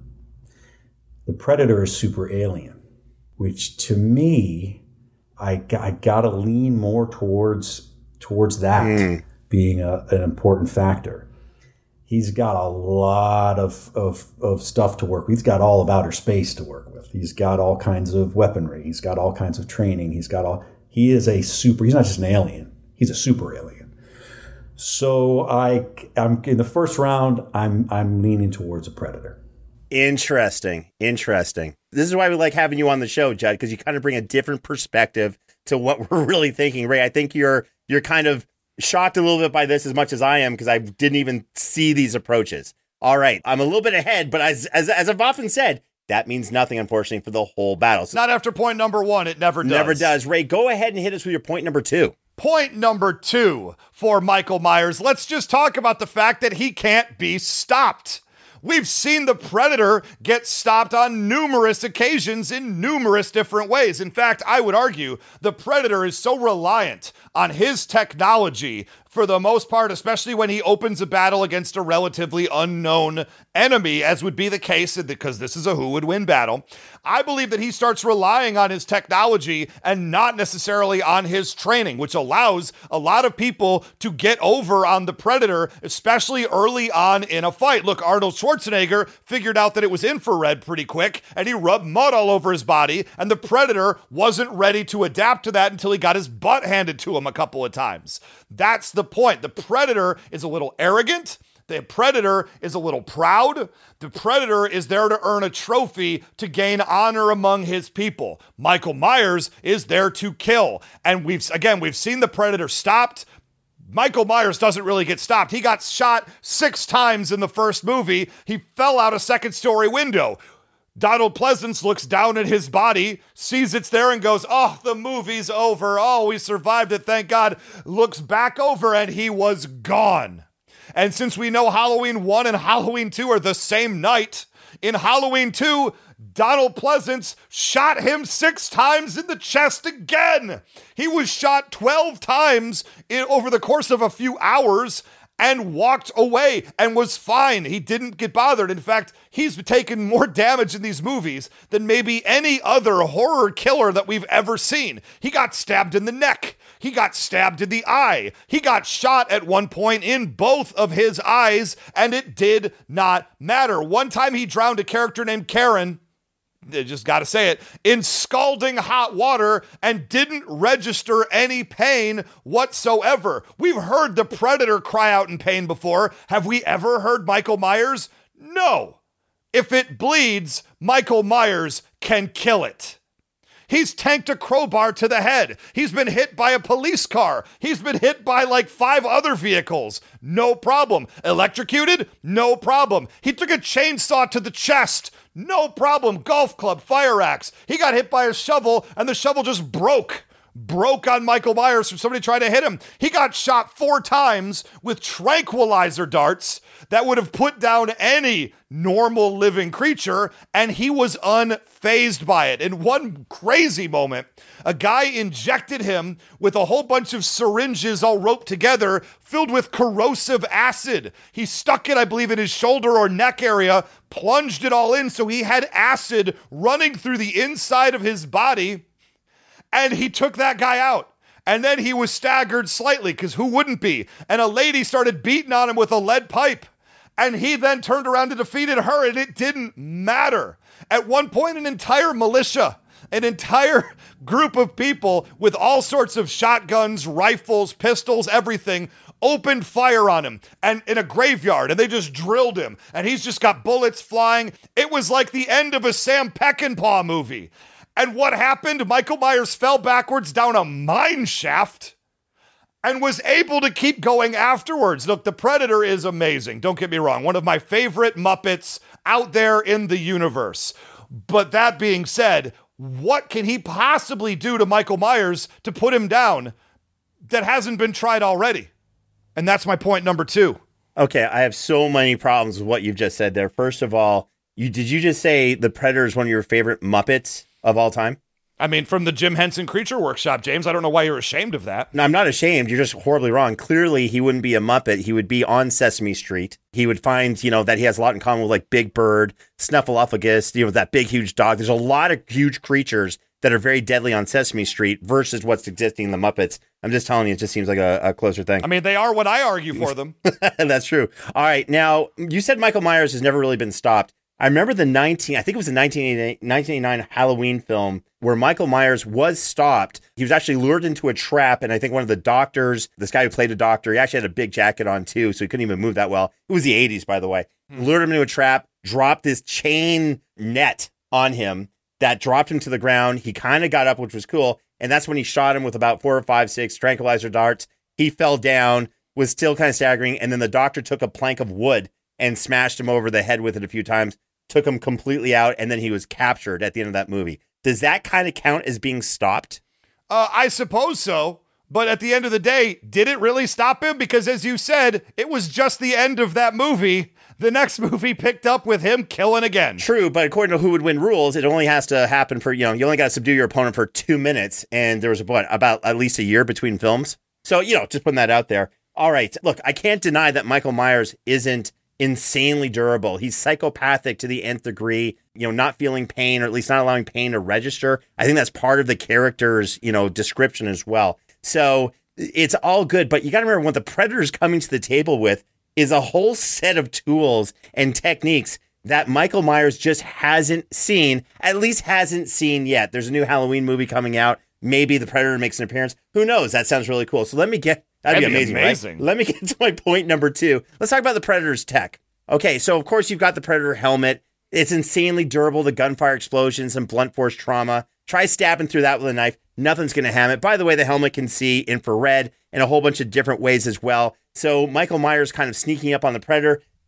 The Predator is super alien, which to me, I, I gotta lean more towards towards that mm. being a, an important factor. He's got a lot of, of of stuff to work with. He's got all of outer space to work with. He's got all kinds of weaponry. He's got all kinds of training. He's got all. He is a super. He's not just an alien. He's a super alien. So I, I'm in the first round. I'm I'm leaning towards a Predator. Interesting. Interesting. This is why we like having you on the show, Judd, because you kind of bring a different perspective to what we're really thinking. Ray, I think you're you're kind of shocked a little bit by this as much as I am, because I didn't even see these approaches. All right. I'm a little bit ahead, but as as, as I've often said, that means nothing, unfortunately, for the whole battle. So not after point number one. It never does. Never does. Ray, go ahead and hit us with your point number two. Point number two for Michael Myers. Let's just talk about the fact that he can't be stopped. We've seen the Predator get stopped on numerous occasions in numerous different ways. In fact, I would argue the Predator is so reliant on his technology for the most part, especially when he opens a battle against a relatively unknown enemy, as would be the case because this is a who would win battle. I believe that he starts relying on his technology and not necessarily on his training, which allows a lot of people to get over on the Predator, especially early on in a fight. Look, Arnold Schwarzenegger figured out that it was infrared pretty quick, and he rubbed mud all over his body, and the Predator wasn't ready to adapt to that until he got his butt handed to him a couple of times. That's the point. The Predator is a little arrogant. The Predator is a little proud. The Predator is there to earn a trophy to gain honor among his people. Michael Myers is there to kill. And we've, again, we've seen the Predator stopped. Michael Myers doesn't really get stopped. He got shot six times in the first movie. He fell out a second story window. Donald Pleasance looks down at his body, sees it's there and goes, oh, the movie's over. Oh, we survived it, thank God. Looks back over and he was gone. And since we know Halloween one and Halloween two are the same night, in Halloween two, Donald Pleasance shot him six times in the chest again. He was shot twelve times in, over the course of a few hours and walked away and was fine. He didn't get bothered. In fact, he's taken more damage in these movies than maybe any other horror killer that we've ever seen. He got stabbed in the neck. He got stabbed in the eye. He got shot at one point in both of his eyes, and it did not matter. One time he drowned a character named Karen, I just got to say it, in scalding hot water and didn't register any pain whatsoever. We've heard the Predator cry out in pain before. Have we ever heard Michael Myers? No. If it bleeds, Michael Myers can kill it. He's tanked a crowbar to the head. He's been hit by a police car. He's been hit by like five other vehicles. No problem. Electrocuted? No problem. He took a chainsaw to the chest. No problem. Golf club, fire axe. He got hit by a shovel and the shovel just broke. Broke on Michael Myers from somebody trying to hit him. He got shot four times with tranquilizer darts that would have put down any normal living creature, and he was unfazed by it. In one crazy moment, a guy injected him with a whole bunch of syringes all roped together filled with corrosive acid. He stuck it, I believe, in his shoulder or neck area, plunged it all in, so he had acid running through the inside of his body. And he took that guy out. And then he was staggered slightly, because who wouldn't be? And a lady started beating on him with a lead pipe. And he then turned around and defeated her, and it didn't matter. At one point, an entire militia, an entire group of people with all sorts of shotguns, rifles, pistols, everything, opened fire on him and in a graveyard, and they just drilled him. And he's just got bullets flying. It was like the end of a Sam Peckinpah movie. And what happened? Michael Myers fell backwards down a mine shaft and was able to keep going afterwards. Look, the Predator is amazing. Don't get me wrong. One of my favorite Muppets out there in the universe. But that being said, what can he possibly do to Michael Myers to put him down that hasn't been tried already? And that's my point number two. Okay, I have so many problems with what you've just said there. First of all, you did you just say the Predator is one of your favorite Muppets of all time? I mean, from the Jim Henson Creature Workshop, James. I don't know why you're ashamed of that. No, I'm not ashamed. You're just horribly wrong. Clearly, he wouldn't be a Muppet. He would be on Sesame Street. He would find, you know, that he has a lot in common with like Big Bird, Snuffleupagus, you know, that big, huge dog. There's a lot of huge creatures that are very deadly on Sesame Street versus what's existing in the Muppets. I'm just telling you, it just seems like a, a closer thing. I mean, they are what I argue for them. That's true. All right. Now, you said Michael Myers has never really been stopped. I remember the nineteen, I think it was the nineteen eighty-nine Halloween film where Michael Myers was stopped. He was actually lured into a trap, and I think one of the doctors, this guy who played a doctor, he actually had a big jacket on too, so he couldn't even move that well. It was the eighties, by the way. Hmm. Lured him into a trap, dropped this chain net on him that dropped him to the ground. He kind of got up, which was cool, and that's when he shot him with about four or five, six tranquilizer darts. He fell down, was still kind of staggering, and then the doctor took a plank of wood and smashed him over the head with it a few times, took him completely out, and then he was captured at the end of that movie. Does that kind of count as being stopped? Uh, I suppose so. But at the end of the day, did it really stop him? Because as you said, it was just the end of that movie. The next movie picked up with him killing again. True, but according to Who Would Win rules, it only has to happen for, you know, you only got to subdue your opponent for two minutes. And there was, what, about at least a year between films? So, you know, just putting that out there. All right. Look, I can't deny that Michael Myers isn't insanely durable. He's psychopathic to the nth degree, you know, not feeling pain, or at least not allowing pain to register. I think that's part of the character's, you know, description as well. So it's all good, but you got to remember what the Predator's coming to the table with is a whole set of tools and techniques that Michael Myers just hasn't seen, at least hasn't seen yet. There's a new Halloween movie coming out. Maybe the Predator makes an appearance. Who knows? That sounds really cool. So let me get That'd, That'd be amazing, amazing. Right? Let me get to my point number two. Let's talk about the Predator's tech. Okay, so of course you've got the Predator helmet. It's insanely durable to gunfire explosions and blunt force trauma. Try stabbing through that with a knife. Nothing's going to ham it. By the way, the helmet can see infrared in a whole bunch of different ways as well. So Michael Myers kind of sneaking up on the Predator.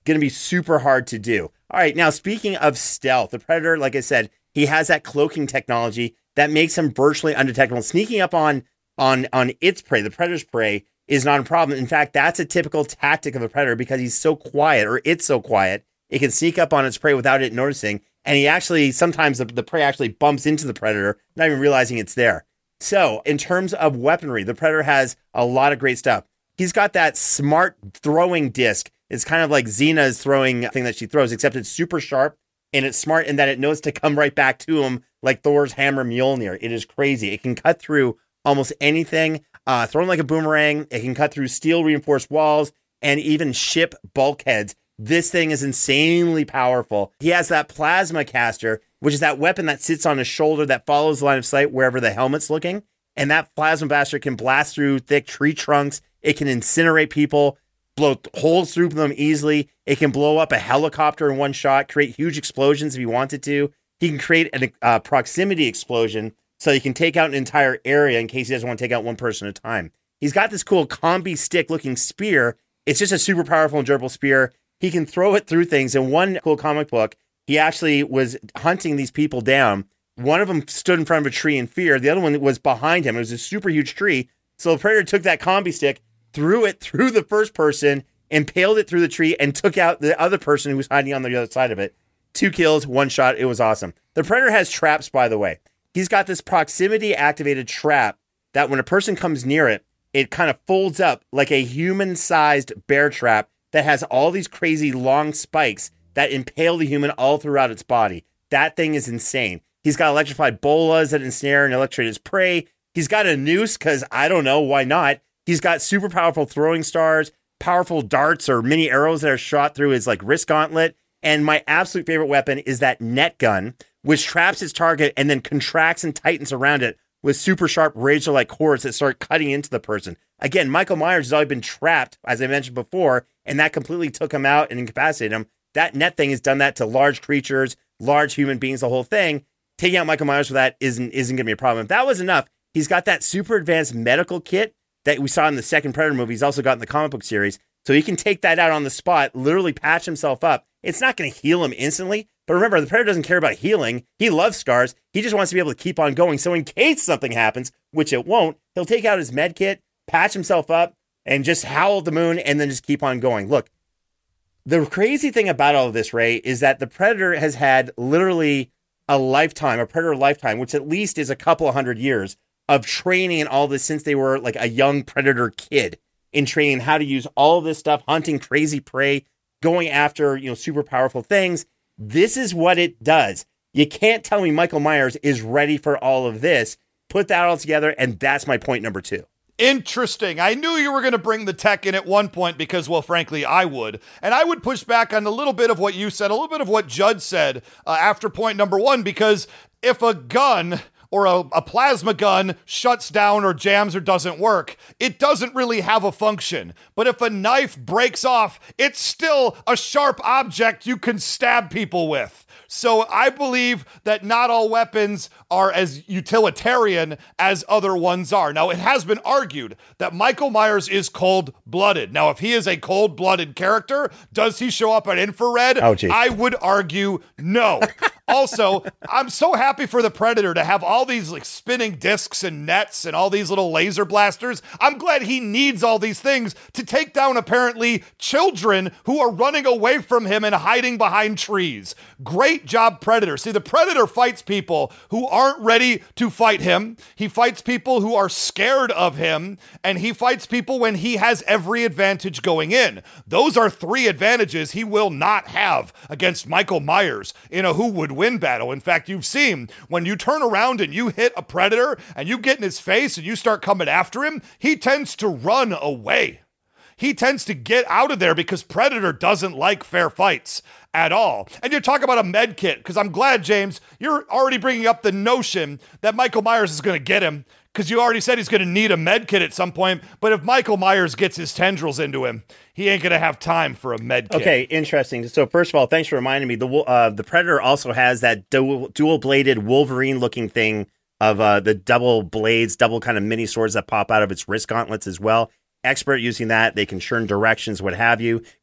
going to be super hard to do. All right, now speaking of stealth, the Predator, like I said, he has that cloaking technology that makes him virtually undetectable. Sneaking up on on on its prey, the Predator's prey, is not a problem. In fact, that's a typical tactic of a Predator because he's so quiet, or it's so quiet, it can sneak up on its prey without it noticing. And he actually, sometimes the, the prey actually bumps into the Predator, not even realizing it's there. So in terms of weaponry, the Predator has a lot of great stuff. He's got that smart throwing disc. It's kind of like Xena's throwing thing that she throws, except it's super sharp and it's smart in that it knows to come right back to him like Thor's hammer Mjolnir. It is crazy. It can cut through almost anything, uh, thrown like a boomerang. It can cut through steel reinforced walls and even ship bulkheads. This thing is insanely powerful. He has that plasma caster, which is that weapon that sits on his shoulder that follows the line of sight wherever the helmet's looking. And that plasma blaster can blast through thick tree trunks. It can incinerate people, blow holes through them easily. It can blow up a helicopter in one shot, create huge explosions if he wanted to. He can create a uh, proximity explosion so he can take out an entire area in case he doesn't want to take out one person at a time. He's got this cool combi stick looking spear. It's just a super powerful and durable spear. He can throw it through things. In one cool comic book, he actually was hunting these people down. One of them stood in front of a tree in fear. The other one was behind him. It was a super huge tree. So the Predator took that combi stick, threw it through the first person, impaled it through the tree, and took out the other person who was hiding on the other side of it. Two kills, one shot. It was awesome. The Predator has traps, by the way. He's got this proximity-activated trap that when a person comes near it, it kind of folds up like a human-sized bear trap that has all these crazy long spikes that impale the human all throughout its body. That thing is insane. He's got electrified bolas that ensnare and electrocute his prey. He's got a noose because, I don't know, why not? He's got super powerful throwing stars, powerful darts or mini arrows that are shot through his like wrist gauntlet. And my absolute favorite weapon is that net gun, which traps its target and then contracts and tightens around it with super sharp razor-like cords that start cutting into the person. Again, Michael Myers has already been trapped, as I mentioned before, and that completely took him out and incapacitated him. That net thing has done that to large creatures, large human beings, the whole thing. Taking out Michael Myers with that isn't, isn't going to be a problem. If that was enough, he's got that super advanced medical kit that we saw in the second Predator movie. He's also got in the comic book series. So he can take that out on the spot, literally patch himself up. It's not going to heal him instantly. But remember, the Predator doesn't care about healing. He loves scars. He just wants to be able to keep on going. So in case something happens, which it won't, he'll take out his med kit, patch himself up, and just howl at the moon and then just keep on going. Look, the crazy thing about all of this, Ray, is that the Predator has had literally a lifetime, a Predator lifetime, which at least is a couple of hundred years of training and all this since they were like a young Predator kid in training how to use all of this stuff, hunting crazy prey, going after, you know, super powerful things. This is what it does. You can't tell me Michael Myers is ready for all of this. Put that all together, and that's my point number two. Interesting. I knew you were going to bring the tech in at one point because, well, frankly, I would. And I would push back on a little bit of what you said, a little bit of what Judd said uh, after point number one, because if a gun or a, a plasma gun shuts down or jams or doesn't work, it doesn't really have a function. But if a knife breaks off, it's still a sharp object you can stab people with. So I believe that not all weapons are as utilitarian as other ones are. Now, it has been argued that Michael Myers is cold-blooded. Now, if he is a cold-blooded character, does he show up at infrared? Oh, geez. I would argue no. Also, I'm so happy for the Predator to have all these like spinning discs and nets and all these little laser blasters. I'm glad he needs all these things to take down apparently children who are running away from him and hiding behind trees. Great job, Predator. See, the Predator fights people who aren't ready to fight him. He fights people who are scared of him, and he fights people when he has every advantage going in. Those are three advantages he will not have against Michael Myers in a who would win battle. In fact, you've seen when you turn around and you hit a Predator and you get in his face and you start coming after him, he tends to run away. He tends to get out of there because Predator doesn't like fair fights at all. And you talk about a med kit, because I'm glad, James, you're already bringing up the notion that Michael Myers is going to get him, because you already said he's going to need a med kit at some point. But if Michael Myers gets his tendrils into him, he ain't going to have time for a med kit. Okay, interesting. So first of all, thanks for reminding me. The uh, the Predator also has that dual, dual-bladed Wolverine-looking thing of uh, the double blades, double kind of mini swords that pop out of its wrist gauntlets as well. Expert using that. They can churn directions, what have you.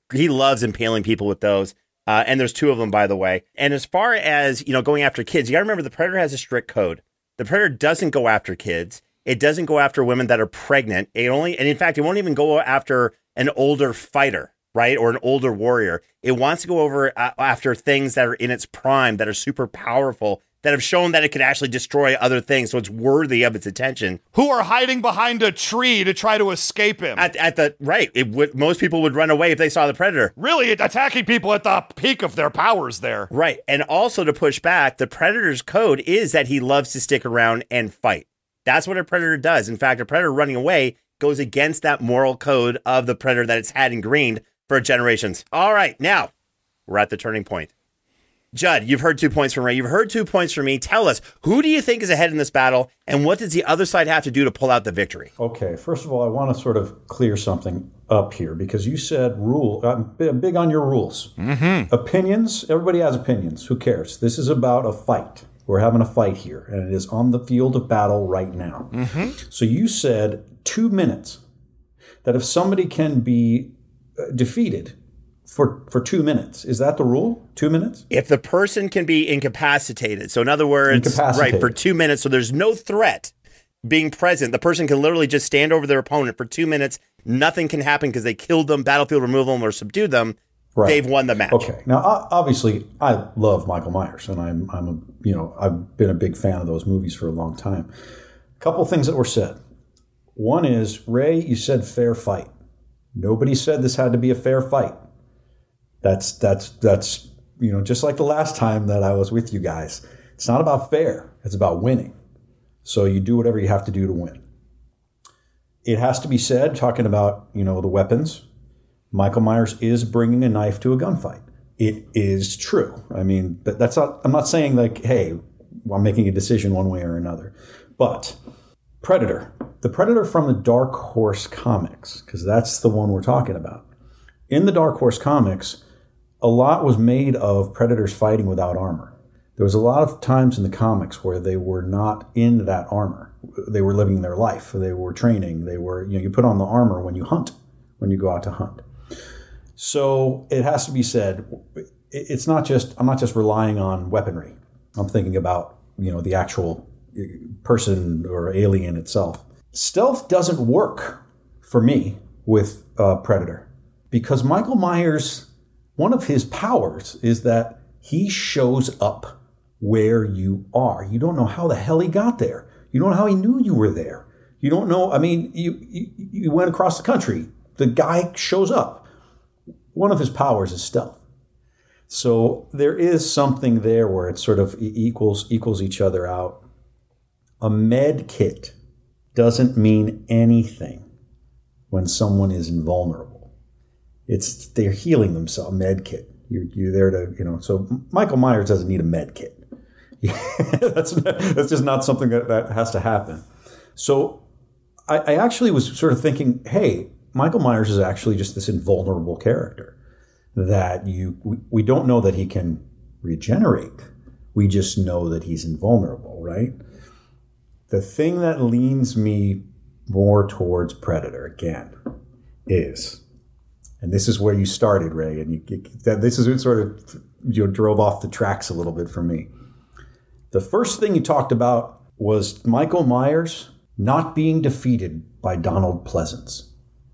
he loves impaling people with those. Uh, and there's two of them, by the way. And as far as, you know, going after kids, you got to remember the Predator has a strict code. The Predator doesn't go after kids. It doesn't go after women that are pregnant. It only, and in fact, it won't even go after an older fighter, right? Or an older warrior. It wants to go over uh, after things that are in its prime, that are super powerful, that have shown that it could actually destroy other things, so it's worthy of its attention. Who are hiding behind a tree to try to escape him. At, at the, right, it would, most people would run away if they saw the Predator. Really attacking people at the peak of their powers there. Right, and also to push back, the Predator's code is that he loves to stick around and fight. That's what a Predator does. In fact, a Predator running away goes against that moral code of the Predator that it's had ingrained for generations. All right, now, we're at the turning point. Judd, you've heard two points from Ray. You've heard two points from me. Tell us, who do you think is ahead in this battle, and what does the other side have to do to pull out the victory? Okay, first of all, I want to sort of clear something up here, because you said rule. I'm big on your rules. Mm-hmm. Opinions, everybody has opinions. Who cares? This is about a fight. We're having a fight here, and it is on the field of battle right now. Mm-hmm. So you said two minutes, that if somebody can be defeated For for two minutes. Is that the rule? Two minutes? If the person can be incapacitated. So in other words, right, for two minutes, so there's no threat being present. The person can literally just stand over their opponent for two minutes. Nothing can happen because they killed them, battlefield removal them, or subdued them. Right. They've won the match. Okay. Now, obviously, I love Michael Myers, and I'm, I'm a, you know, I've been a big fan of those movies for a long time. A couple of things that were said. One is, Ray, you said fair fight. Nobody said this had to be a fair fight. That's, that's, that's, you know, just like the last time that I was with you guys. It's not about fair. It's about winning. So you do whatever you have to do to win. It has to be said, talking about, you know, the weapons, Michael Myers is bringing a knife to a gunfight. It is true. I mean, but that's not, I'm not saying like, hey, I'm making a decision one way or another. But Predator, the Predator from the Dark Horse comics, because that's the one we're talking about. In the Dark Horse comics, a lot was made of Predators fighting without armor. There was a lot of times in the comics where they were not in that armor. They were living their life. They were training. They were, you know, you put on the armor when you hunt, when you go out to hunt. So it has to be said, it's not just, I'm not just relying on weaponry. I'm thinking about, you know, the actual person or alien itself. Stealth doesn't work for me with uh, Predator, because Michael Myers, one of his powers is that he shows up where you are. You don't know how the hell he got there. You don't know how he knew you were there. You don't know, I mean, you, you, you went across the country. The guy shows up. One of his powers is stealth. So there is something there where it sort of equals equals each other out. A med kit doesn't mean anything when someone is invulnerable. It's they're healing themselves. Med kit. You're you're there to, you know. So Michael Myers doesn't need a med kit. that's that's just not something that, that has to happen. So I, I actually was sort of thinking, hey, Michael Myers is actually just this invulnerable character that you we, we don't know that he can regenerate. We just know that he's invulnerable, right? The thing that leans me more towards Predator again is. And this is where you started, Ray, and you, that this is what sort of you know, drove off the tracks a little bit for me. The first thing you talked about was Michael Myers not being defeated by Donald Pleasence.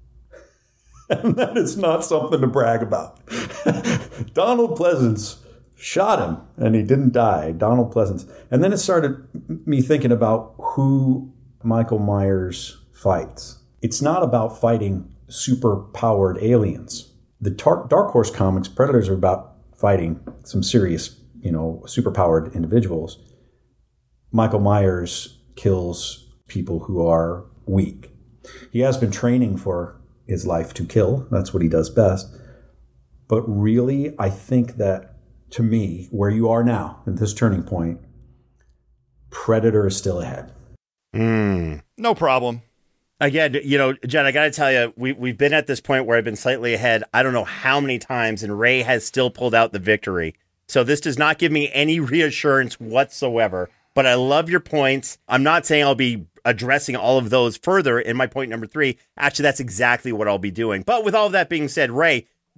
And that is not something to brag about. Donald Pleasence shot him, and he didn't die. Donald Pleasence. And then it started me thinking about who Michael Myers fights. It's not about fighting super-powered aliens. The tar- Dark Horse comics, Predators are about fighting some serious, you know, super-powered individuals. Michael Myers kills people who are weak. He has been training for his life to kill. That's what he does best. But really, I think that, to me, where you are now, at this turning point, Predator is still ahead. Mm. No problem. Again, you know, Jen, I got to tell you, we, we've been at this point where I've been slightly ahead. I don't know how many times, and Ray has still pulled out the victory. So this does not give me any reassurance whatsoever. But I love your points. I'm not saying I'll be addressing all of those further in my point number three. Actually, that's exactly what I'll be doing. But with all of that being said, Ray,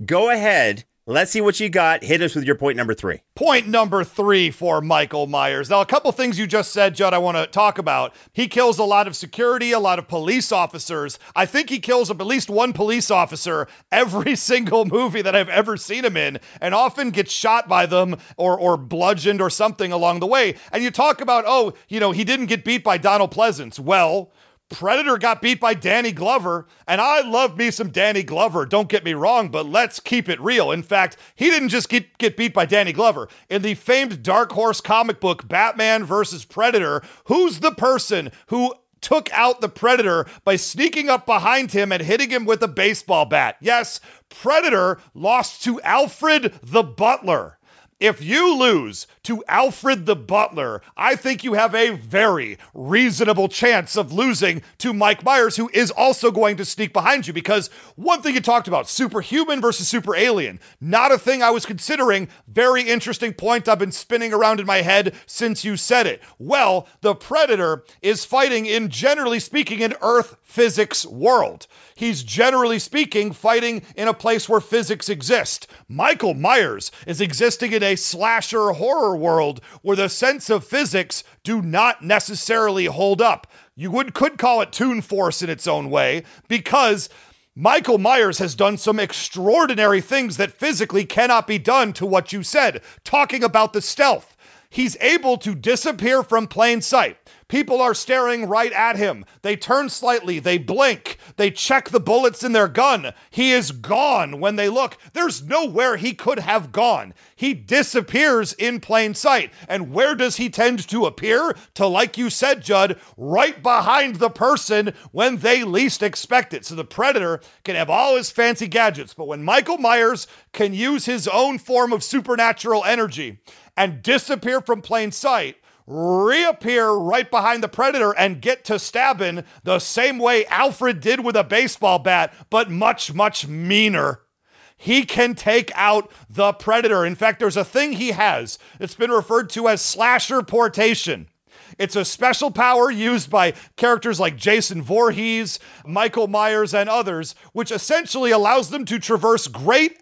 Go ahead. Let's see what you got. Hit us with your point number three. Point number three for Michael Myers. Now, a couple things you just said, Judd, I want to talk about. He kills a lot of security, a lot of police officers. I think he kills at least one police officer every single movie that I've ever seen him in, and often gets shot by them or, or bludgeoned or something along the way. And you talk about, oh, you know, he didn't get beat by Donald Pleasance. Well, Predator got beat by Danny Glover, and I love me some Danny Glover, don't get me wrong, but let's keep it real. In fact, he didn't just get, get beat by Danny Glover. In the famed Dark Horse comic book, Batman versus Predator, who's the person who took out the Predator by sneaking up behind him and hitting him with a baseball bat? Yes, Predator lost to Alfred the Butler. If you lose to Alfred the Butler, I think you have a very reasonable chance of losing to Mike Myers, who is also going to sneak behind you. Because one thing you talked about, superhuman versus super alien, not a thing I was considering. Very interesting point I've been spinning around in my head since you said it. Well, the Predator is fighting in, generally speaking, an Earth physics world. He's generally speaking fighting in a place where physics exist. Michael Myers is existing in a slasher horror world where the sense of physics do not necessarily hold up. You would could call it Toon Force in its own way, because Michael Myers has done some extraordinary things that physically cannot be done, to what you said, talking about the stealth. He's able to disappear from plain sight. People are staring right at him. They turn slightly. They blink. They check the bullets in their gun. He is gone when they look. There's nowhere he could have gone. He disappears in plain sight. And where does he tend to appear? To, like you said, Judd, right behind the person when they least expect it. So the Predator can have all his fancy gadgets, but when Michael Myers can use his own form of supernatural energy and disappear from plain sight, reappear right behind the Predator and get to stabbing the same way Alfred did with a baseball bat, but much, much meaner. He can take out the Predator. In fact, there's a thing he has. It's been referred to as slasher portation. It's a special power used by characters like Jason Voorhees, Michael Myers, and others, which essentially allows them to traverse great,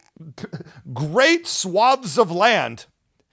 great swaths of land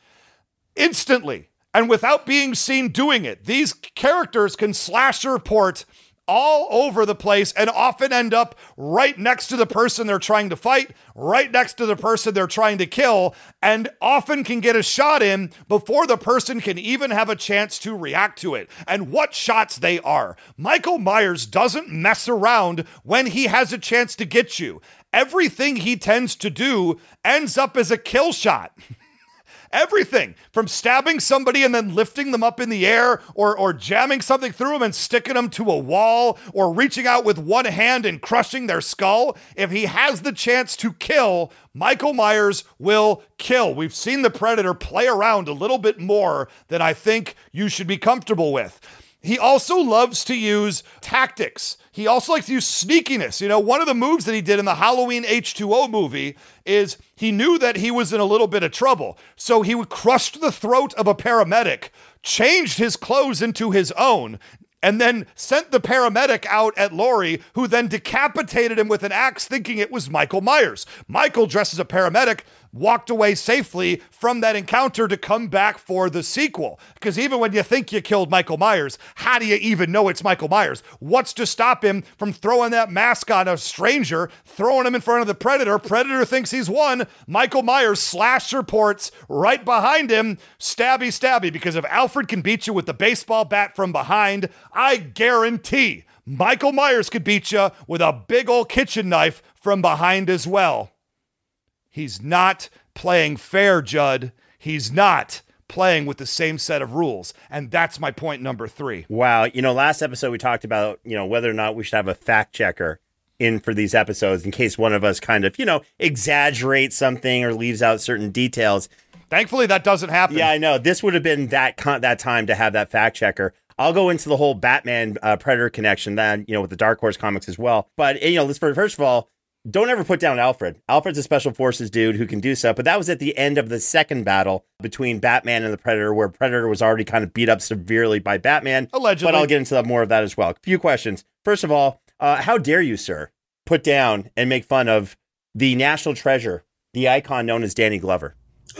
instantly and without being seen doing it. These characters can slasher port all over the place and often end up right next to the person they're trying to fight, right next to the person they're trying to kill, and often can get a shot in before the person can even have a chance to react to it. And what shots they are. Michael Myers doesn't mess around when he has a chance to get you. Everything he tends to do ends up as a kill shot. Everything from stabbing somebody and then lifting them up in the air, or, or jamming something through them and sticking them to a wall, or reaching out with one hand and crushing their skull. If he has the chance to kill, Michael Myers will kill. We've seen the Predator play around a little bit more than I think you should be comfortable with. He also loves to use tactics. He also likes to use sneakiness. You know, one of the moves that he did in the Halloween H two O movie is he knew that he was in a little bit of trouble. So he crushed the throat of a paramedic, changed his clothes into his own, and then sent the paramedic out at Laurie, who then decapitated him with an axe, thinking it was Michael Myers. Michael, dressed as a paramedic, walked away safely from that encounter to come back for the sequel. Because even when you think you killed Michael Myers, how do you even know it's Michael Myers? What's to stop him from throwing that mask on a stranger, throwing him in front of the Predator? Predator thinks he's won. Michael Myers slash reports right behind him, stabby stabby, because if Alfred can beat you with the baseball bat from behind, I guarantee Michael Myers could beat you with a big old kitchen knife from behind as well. He's not playing fair, Judd. He's not playing with the same set of rules. And that's my point number three. Wow. You know, last episode we talked about, you know, whether or not we should have a fact checker in for these episodes in case one of us kind of, you know, exaggerates something or leaves out certain details. Thankfully, that doesn't happen. Yeah, I know. This would have been that con- that time to have that fact checker. I'll go into the whole Batman uh, Predator connection then, you know, with the Dark Horse comics as well. But, you know, let's, first of all, don't ever put down Alfred. Alfred's a special forces dude who can do stuff, but that was at the end of the second battle between Batman and the Predator, where Predator was already kind of beat up severely by Batman. Allegedly. But I'll get into that, more of that as well. A few questions. First of all, uh, how dare you, sir, put down and make fun of the national treasure, the icon known as Danny Glover.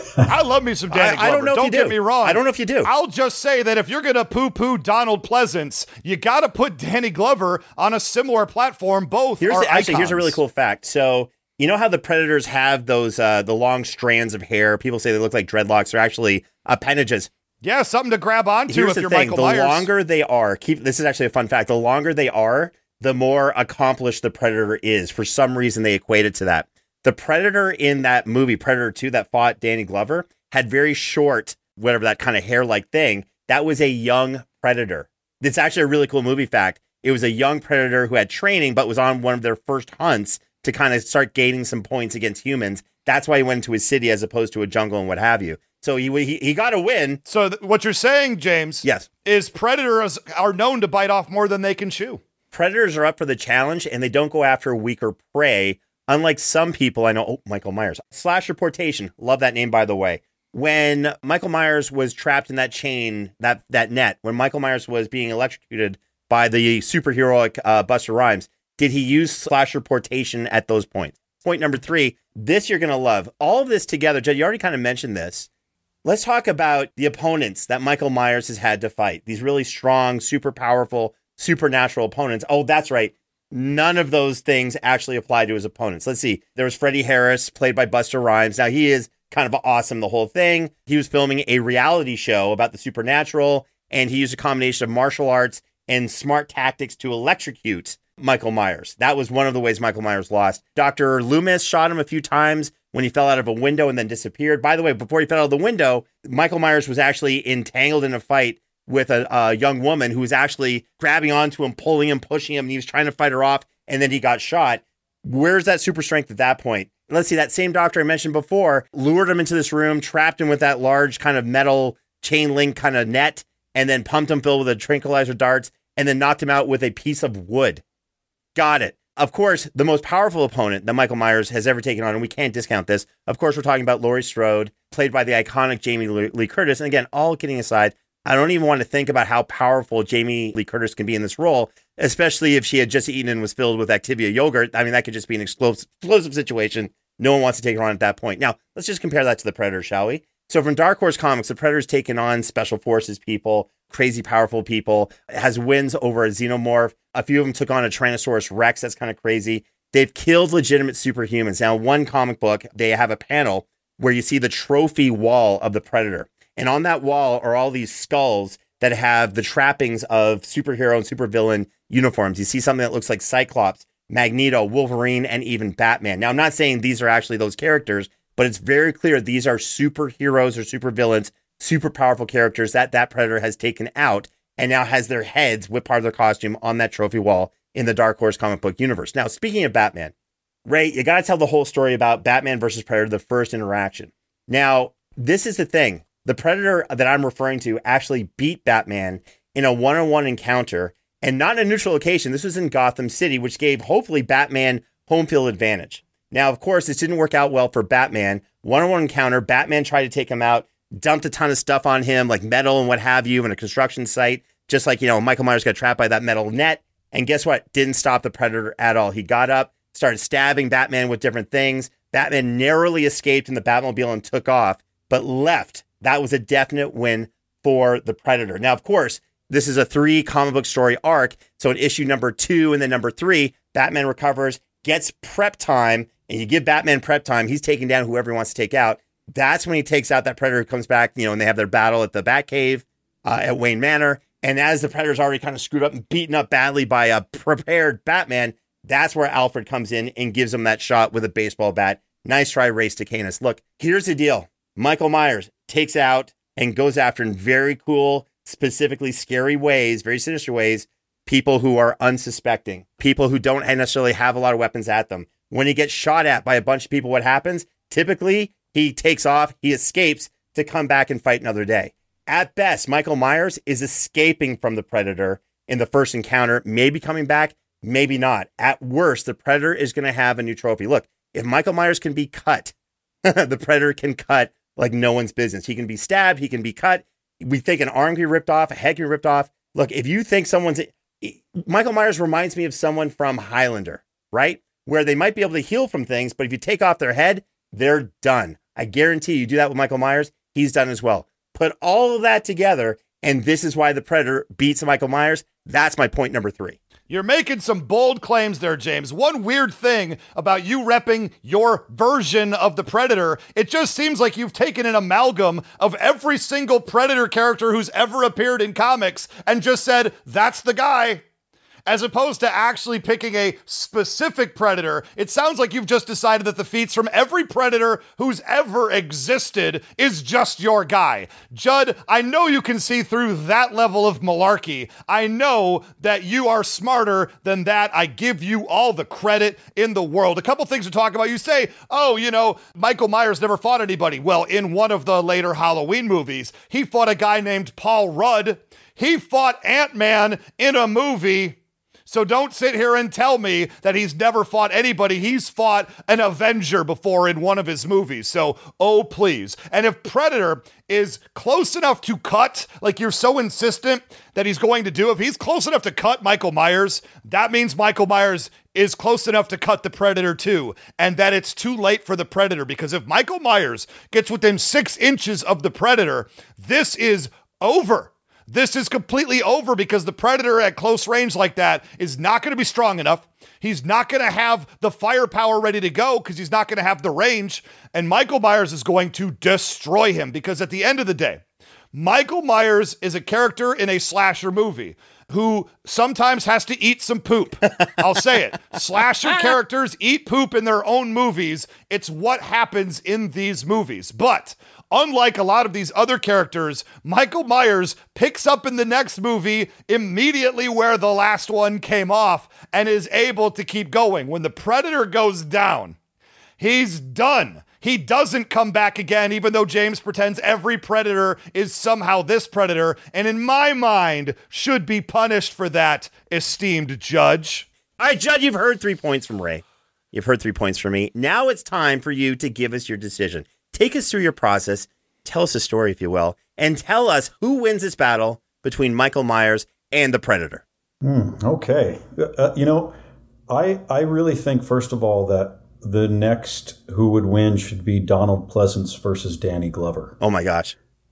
I love me some Danny Glover. I, I don't know if don't you get do. me wrong. I don't know if you do. I'll just say that if you're going to poo-poo Donald Pleasance, you got to put Danny Glover on a similar platform. Both here's are the, Actually, icons. here's a really cool fact. So, you know how the Predators have those uh, the long strands of hair? People say they look like dreadlocks. They're actually appendages. Yeah, something to grab onto Here's if the you're thing. Michael The Myers. longer they are, keep this is actually a fun fact. The longer they are, the more accomplished the Predator is. For some reason, they equate it to that. The Predator in that movie, Predator two, that fought Danny Glover, had very short, whatever that kind of hair-like thing. That was a young Predator. It's actually a really cool movie fact. It was a young Predator who had training, but was on one of their first hunts to kind of start gaining some points against humans. That's why he went into his city as opposed to a jungle and what have you. So he he, he got a win. So th- what you're saying, James, yes, is predators are known to bite off more than they can chew. Predators are up for the challenge, and they don't go after weaker prey, unlike some people I know. Oh, Michael Myers. Slasher Portation. Love that name, by the way. When Michael Myers was trapped in that chain, that, that net, when Michael Myers was being electrocuted by the superheroic uh, Busta Rhymes, did he use Slasher Portation at those points? Point number three, this you're going to love. All of this together, Jed, you already kind of mentioned this. Let's talk about the opponents that Michael Myers has had to fight. These really strong, super powerful, supernatural opponents. Oh, that's right. None of those things actually apply to his opponents. Let's see. There was Freddie Harris, played by Busta Rhymes. Now, he is kind of awesome, the whole thing. He was filming a reality show about the supernatural, and he used a combination of martial arts and smart tactics to electrocute Michael Myers. That was one of the ways Michael Myers lost. Doctor Loomis shot him a few times when he fell out of a window and then disappeared. By the way, before he fell out of the window, Michael Myers was actually entangled in a fight with a, a young woman who was actually grabbing onto him, pulling him, pushing him, and he was trying to fight her off, and then he got shot. Where's that super strength at that point? Let's see, that same doctor I mentioned before lured him into this room, trapped him with that large kind of metal chain link kind of net, and then pumped him filled with a tranquilizer darts, and then knocked him out with a piece of wood. Got it. Of course, the most powerful opponent that Michael Myers has ever taken on, and we can't discount this, of course, we're talking about Laurie Strode, played by the iconic Jamie Lee Curtis. And again, all kidding aside, I don't even want to think about how powerful Jamie Lee Curtis can be in this role, especially if she had just eaten and was filled with Activia yogurt. I mean, that could just be an explosive, explosive situation. No one wants to take her on at that point. Now, let's just compare that to the Predator, shall we? So from Dark Horse Comics, the Predator's taken on special forces people, crazy powerful people, has wins over a xenomorph. A few of them took on a Tyrannosaurus Rex. That's kind of crazy. They've killed legitimate superhumans. Now, one comic book, they have a panel where you see the trophy wall of the Predator. And on that wall are all these skulls that have the trappings of superhero and supervillain uniforms. You see something that looks like Cyclops, Magneto, Wolverine, and even Batman. Now, I'm not saying these are actually those characters, but it's very clear these are superheroes or supervillains, super powerful characters that that Predator has taken out and now has their heads with part of their costume on that trophy wall in the Dark Horse comic book universe. Now, speaking of Batman, Ray, you got to tell the whole story about Batman versus Predator, the first interaction. Now, this is the thing. The Predator that I'm referring to actually beat Batman in a one-on-one encounter, and not in a neutral location. This was in Gotham City, which gave, hopefully, Batman home field advantage. Now, of course, this didn't work out well for Batman. One-on-one encounter, Batman tried to take him out, dumped a ton of stuff on him, like metal and what have you, in a construction site, just like, you know, Michael Myers got trapped by that metal net. And guess what? Didn't stop the Predator at all. He got up, started stabbing Batman with different things. Batman narrowly escaped in the Batmobile and took off, but left. That was a definite win for the Predator. Now, of course, this is a three comic book story arc. So in issue number two and then number three, Batman recovers, gets prep time, and you give Batman prep time, he's taking down whoever he wants to take out. That's when he takes out that Predator who comes back, you know, and they have their battle at the Batcave uh, at Wayne Manor. And as the Predator's already kind of screwed up and beaten up badly by a prepared Batman, that's where Alfred comes in and gives him that shot with a baseball bat. Nice try, Race to Canis. Look, here's the deal. Michael Myers takes out and goes after in very cool, specifically scary ways, very sinister ways, people who are unsuspecting, people who don't necessarily have a lot of weapons at them. When he gets shot at by a bunch of people, what happens? Typically, he takes off, he escapes to come back and fight another day. At best, Michael Myers is escaping from the Predator in the first encounter, maybe coming back, maybe not. At worst, the Predator is going to have a new trophy. Look, if Michael Myers can be cut, the Predator can cut like no one's business. He can be stabbed, he can be cut. We think an arm can be ripped off, a head can be ripped off. Look, if you think someone's... Michael Myers reminds me of someone from Highlander, right? where they might be able to heal from things, but if you take off their head, they're done. I guarantee you do that with Michael Myers, he's done as well. Put all of that together, and this is why the Predator beats Michael Myers. That's my point number three. You're making some bold claims there, James. One weird thing about you repping your version of the Predator, it just seems like you've taken an amalgam of every single Predator character who's ever appeared in comics and just said, that's the guy. As opposed to actually picking a specific Predator, it sounds like you've just decided that the feats from every Predator who's ever existed is just your guy. Judd, I know you can see through that level of malarkey. I know that you are smarter than that. I give you all the credit in the world. A couple things to talk about. You say, oh, you know, Michael Myers never fought anybody. Well, in one of the later Halloween movies, he fought a guy named Paul Rudd. He fought Ant-Man in a movie. So don't sit here and tell me that he's never fought anybody. He's fought an Avenger before in one of his movies. So, oh, please. And if Predator is close enough to cut, like you're so insistent that he's going to do, if he's close enough to cut Michael Myers, that means Michael Myers is close enough to cut the Predator too. And that it's too late for the Predator, because if Michael Myers gets within six inches of the Predator, this is over. This is completely over, because the Predator at close range like that is not going to be strong enough. He's not going to have the firepower ready to go because he's not going to have the range. And Michael Myers is going to destroy him, because at the end of the day, Michael Myers is a character in a slasher movie who sometimes has to eat some poop. I'll say it. Slasher characters eat poop in their own movies. It's what happens in these movies. But unlike a lot of these other characters, Michael Myers picks up in the next movie immediately where the last one came off and is able to keep going. When the Predator goes down, he's done. He doesn't come back again, even though James pretends every Predator is somehow this Predator, and in my mind, should be punished for that, esteemed judge. All right, Judd, you've heard three points from Ray. You've heard three points from me. Now it's time for you to give us your decision. Take us through your process. Tell us a story, if you will, and tell us who wins this battle between Michael Myers and the Predator. Mm, okay. Uh, you know, I I really think, first of all, that the next who would win should be Donald Pleasance versus Danny Glover. Oh, my gosh.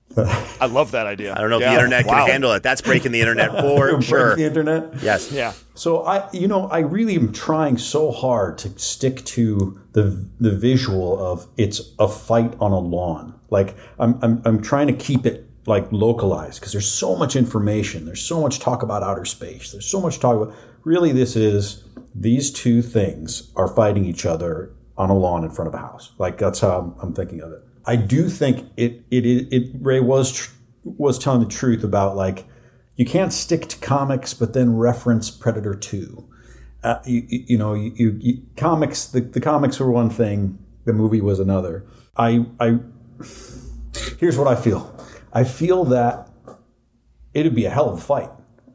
I love that idea. I don't know yeah. if the internet wow. can handle it. That's breaking the internet for Break sure. the internet? Yes. Yeah. So I, you know, I really am trying so hard to stick to the the visual of it's a fight on a lawn. Like I'm I'm I'm trying to keep it like localized, because there's so much information. There's so much talk about outer space. There's so much talk about, really this is, these two things are fighting each other on a lawn in front of a house. Like that's how I'm, I'm thinking of it. I do think it it it, it Ray was tr- was telling the truth about, like, you can't stick to comics but then reference Predator two. Uh, you, you know, you, you, you comics the, the comics were one thing, the movie was another. I I here's what I feel. I feel that it'd be a hell of a fight,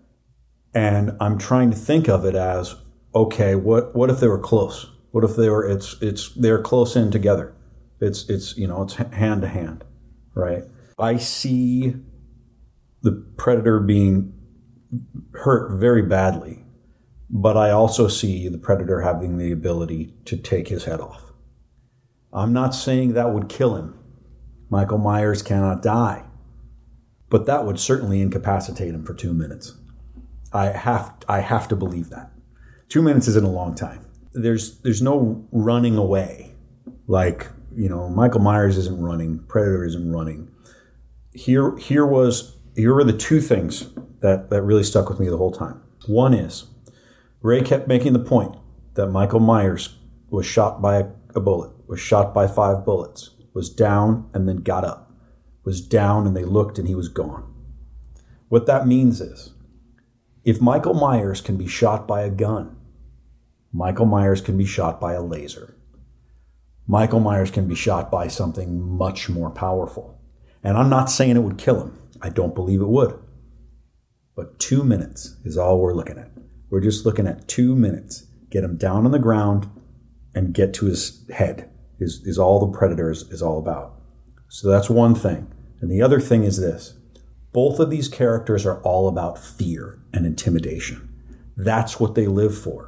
and I'm trying to think of it as, okay, what what if they were close? What if they were it's it's they're close in together? It's it's you know it's hand to hand, right? I see the Predator being hurt very badly, but I also see the Predator having the ability to take his head off. I'm not saying that would kill him. Michael Myers cannot die, but that would certainly incapacitate him for two minutes. I have I have to believe that. Two minutes isn't a long time. There's there's no running away. Like, you know, Michael Myers isn't running, Predator isn't running. Here here was here were the two things that, that really stuck with me the whole time. One is, Ray kept making the point that Michael Myers was shot by a, a bullet, was shot by five bullets, was down and then got up, was down and they looked and he was gone. What that means is, if Michael Myers can be shot by a gun, Michael Myers can be shot by a laser. Michael Myers can be shot by something much more powerful. And I'm not saying it would kill him. I don't believe it would. But two minutes is all we're looking at. We're just looking at two minutes. Get him down on the ground and get to his head is, is all the Predator is, is all about. So that's one thing. And the other thing is this. Both of these characters are all about fear and intimidation. That's what they live for.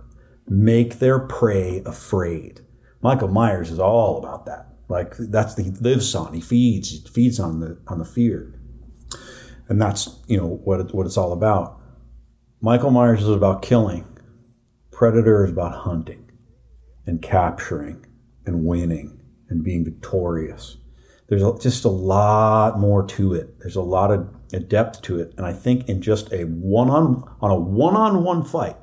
make their prey afraid. Michael Myers is all about that. Like that's the he lives on. He feeds. He feeds on the on the fear, and that's you know what it, what it's all about. Michael Myers is about killing. Predator is about hunting, and capturing, and winning, and being victorious. There's a, just a lot more to it. There's a lot of a depth to it, and I think in just a one on on a one on one fight,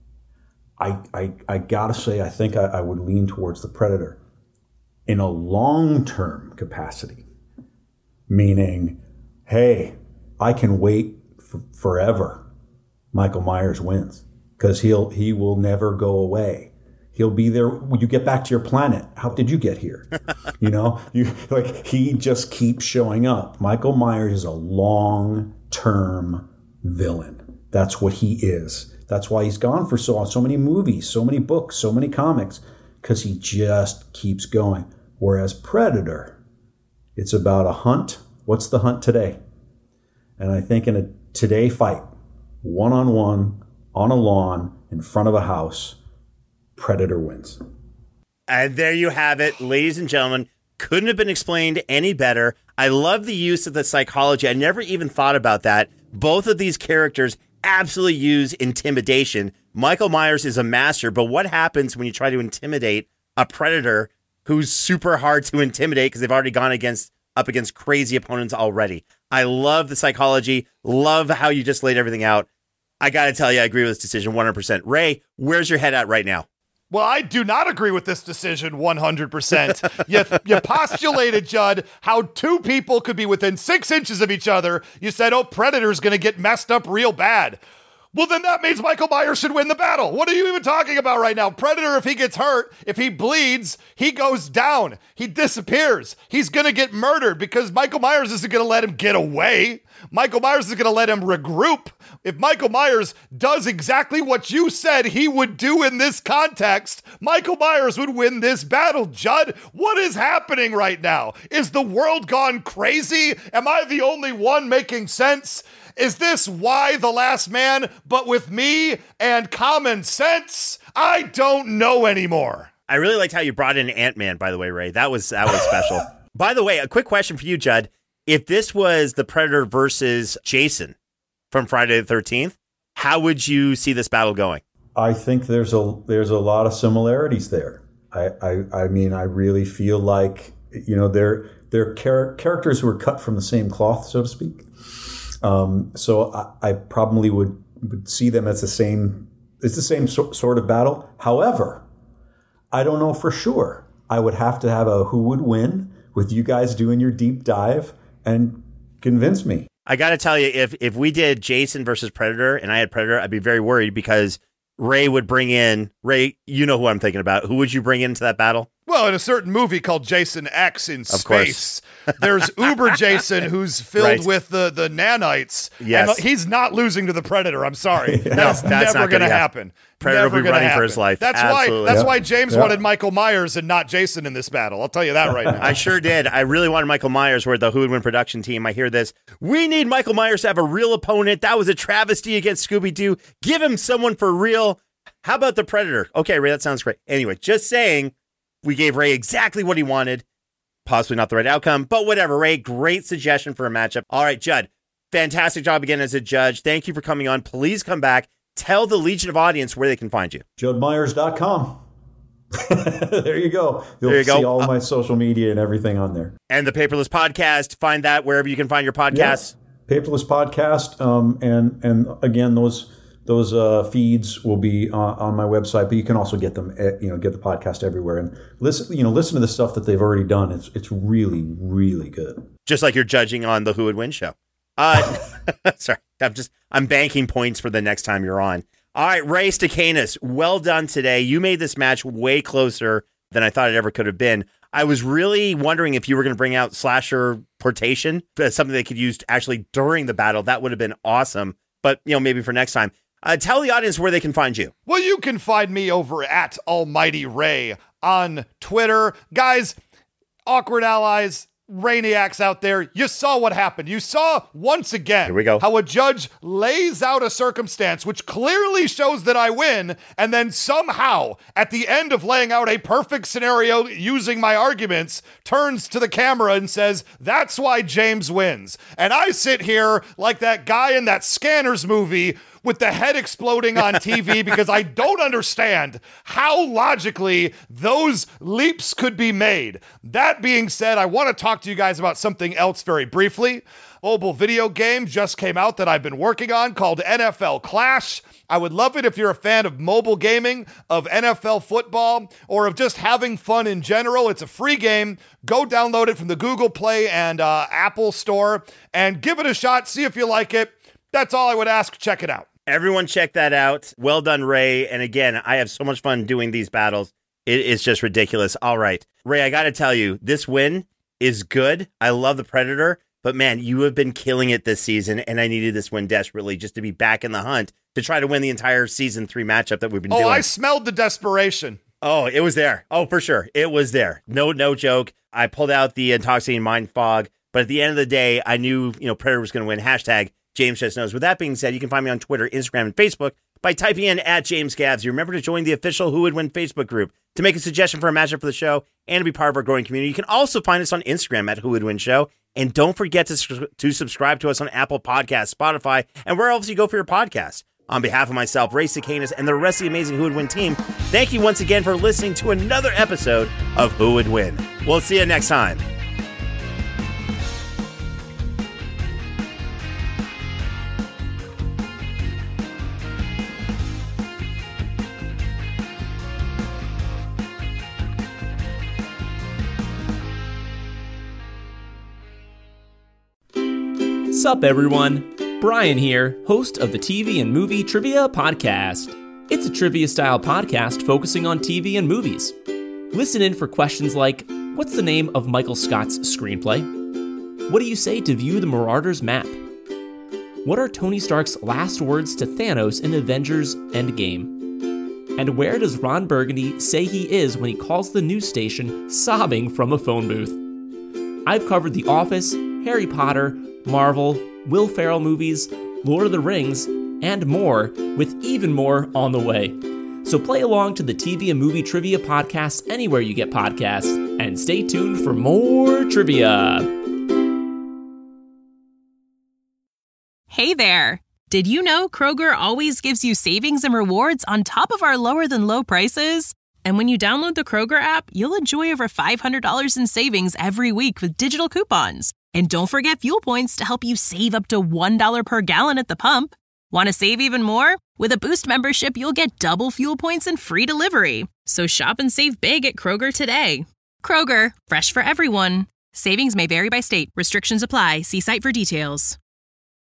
I I, I gotta say I think I, I would lean towards the Predator. In a long-term capacity, meaning, hey, I can wait f- forever. Michael Myers wins because he'll he will never go away. He'll be there when you get back to your planet. How did you get here? you know, you like he just keeps showing up. Michael Myers is a long-term villain. That's what he is. That's why he's gone for so so many movies, so many books, so many comics, because he just keeps going. Whereas Predator, it's about a hunt. What's the hunt today? And I think in a today fight, one-on-one, on a lawn, in front of a house, Predator wins. And there you have it, ladies and gentlemen. Couldn't have been explained any better. I love the use of the psychology. I never even thought about that. Both of these characters absolutely use intimidation. Michael Myers is a master, but what happens when you try to intimidate a Predator who's super hard to intimidate because they've already gone against up against crazy opponents already? I love the psychology. Love how you just laid everything out. I got to tell you, I agree with this decision one hundred percent. Ray, where's your head at right now? Well, I do not agree with this decision one hundred percent. you, you postulated, Judd, how two people could be within six inches of each other. You said, oh, Predator's going to get messed up real bad. Well, then that means Michael Myers should win the battle. What are you even talking about right now? Predator, if he gets hurt, if he bleeds, he goes down. He disappears. He's going to get murdered because Michael Myers isn't going to let him get away. Michael Myers is going to let him regroup. If Michael Myers does exactly what you said he would do in this context, Michael Myers would win this battle. Judd, what is happening right now? Is the world gone crazy? Am I the only one making sense? Is this Y the Last Man, but with me and common sense? I don't know anymore. I really liked how you brought in Ant-Man, by the way, Ray. That was that was special. By the way, a quick question for you, Judd. If this was the Predator versus Jason from Friday the thirteenth, how would you see this battle going? I think there's a there's a lot of similarities there. I I, I mean, I really feel like, you know, they're they're char- characters who are cut from the same cloth, so to speak. Um, so I, I probably would, would see them as the same. It's the same so, sort of battle. However, I don't know for sure. I would have to have a who would win with you guys doing your deep dive and convince me. I got to tell you, if if we did Jason versus Predator and I had Predator, I'd be very worried because Ray would bring in Ray. You know who I'm thinking about. Who would you bring into that battle? Well, in a certain movie called Jason X in space, there's Uber Jason who's filled right. with the, the nanites. Yes. And he's not losing to the Predator. I'm sorry. That's, no, that's never going to happen. Predator never will be running happen. for his life. That's Absolutely. why That's yep. why James yep. wanted Michael Myers and not Jason in this battle. I'll tell you that right now. I sure did. I really wanted Michael Myers. We're the Who Would Win production team. I hear this. We need Michael Myers to have a real opponent. That was a travesty against Scooby-Doo. Give him someone for real. How about the Predator? Okay, Ray, that sounds great. Anyway, just saying, we gave Ray exactly what he wanted. Possibly not the right outcome, but whatever, Ray. Great suggestion for a matchup. All right, Judd, fantastic job again as a judge. Thank you for coming on. Please come back. Tell the Legion of Audience where they can find you. Judd Myers dot com. There you go. You'll there you see go. all uh, my social media and everything on there. And the Paperless Podcast. Find that wherever you can find your podcasts. Yeah. Paperless Podcast. Um, and, and again, those... Those uh, feeds will be uh, on my website, but you can also get them, at, you know, get the podcast everywhere and listen. You know, listen to the stuff that they've already done. It's it's really really good. Just like you're judging on the Who Would Win show. Uh, sorry, I'm just I'm banking points for the next time you're on. All right, Ray Stakenas, well done today. You made this match way closer than I thought it ever could have been. I was really wondering if you were going to bring out slasher portation, something they could use actually during the battle. That would have been awesome. But you know, maybe for next time. Uh, tell the audience where they can find you. Well, you can find me over at Almighty Ray on Twitter. Guys, Awkward Allies, Rainiacs out there, you saw what happened. You saw once again Here we go. how a judge lays out a circumstance which clearly shows that I win, and then somehow, at the end of laying out a perfect scenario using my arguments, turns to the camera and says, that's why James wins. And I sit here like that guy in that Scanners movie with the head exploding on T V because I don't understand how logically those leaps could be made. That being said, I want to talk to you guys about something else very briefly. Mobile video game just came out that I've been working on called N F L Clash. I would love it if you're a fan of mobile gaming, of N F L football, or of just having fun in general. It's a free game. Go download it from the Google Play and uh, Apple Store and give it a shot. See if you like it. That's all I would ask. Check it out. Everyone check that out. Well done, Ray. And again, I have so much fun doing these battles. It is just ridiculous. All right. Ray, I got to tell you, this win is good. I love the Predator, but man, you have been killing it this season, and I needed this win desperately just to be back in the hunt to try to win the entire season three matchup that we've been oh, doing. Oh, I smelled the desperation. Oh, it was there. Oh, for sure. It was there. No, no joke. I pulled out the intoxicating mind fog, but at the end of the day, I knew, you know, Predator was going to win. Hashtag James Just Knows. With that being said, you can find me on Twitter, Instagram, and Facebook by typing in at James Gavs. You remember to join the official Who Would Win Facebook group to make a suggestion for a matchup for the show and to be part of our growing community. You can also find us on Instagram at Who Would Win Show. And don't forget to, to subscribe to us on Apple Podcasts, Spotify, and where else you go for your podcast. On behalf of myself, Ray Cicanis, and the rest of the amazing Who Would Win team, thank you once again for listening to another episode of Who Would Win. We'll see you next time. Sup everyone, Brian here, host of the T V and Movie Trivia Podcast. It's a trivia-style podcast focusing on T V and movies. Listen in for questions like, what's the name of Michael Scott's screenplay? What do you say to view the Marauders map? What are Tony Stark's last words to Thanos in Avengers Endgame? And where does Ron Burgundy say he is when he calls the news station sobbing from a phone booth? I've covered The Office, Harry Potter, Marvel, Will Ferrell movies, Lord of the Rings, and more, with even more on the way. So play along to the T V and Movie Trivia Podcast anywhere you get podcasts, and stay tuned for more trivia. Hey there! Did you know Kroger always gives you savings and rewards on top of our lower-than-low prices? And when you download the Kroger app, you'll enjoy over five hundred dollars in savings every week with digital coupons. And don't forget fuel points to help you save up to one dollar per gallon at the pump. Want to save even more? With a Boost membership, you'll get double fuel points and free delivery. So shop and save big at Kroger today. Kroger, fresh for everyone. Savings may vary by state. Restrictions apply. See site for details.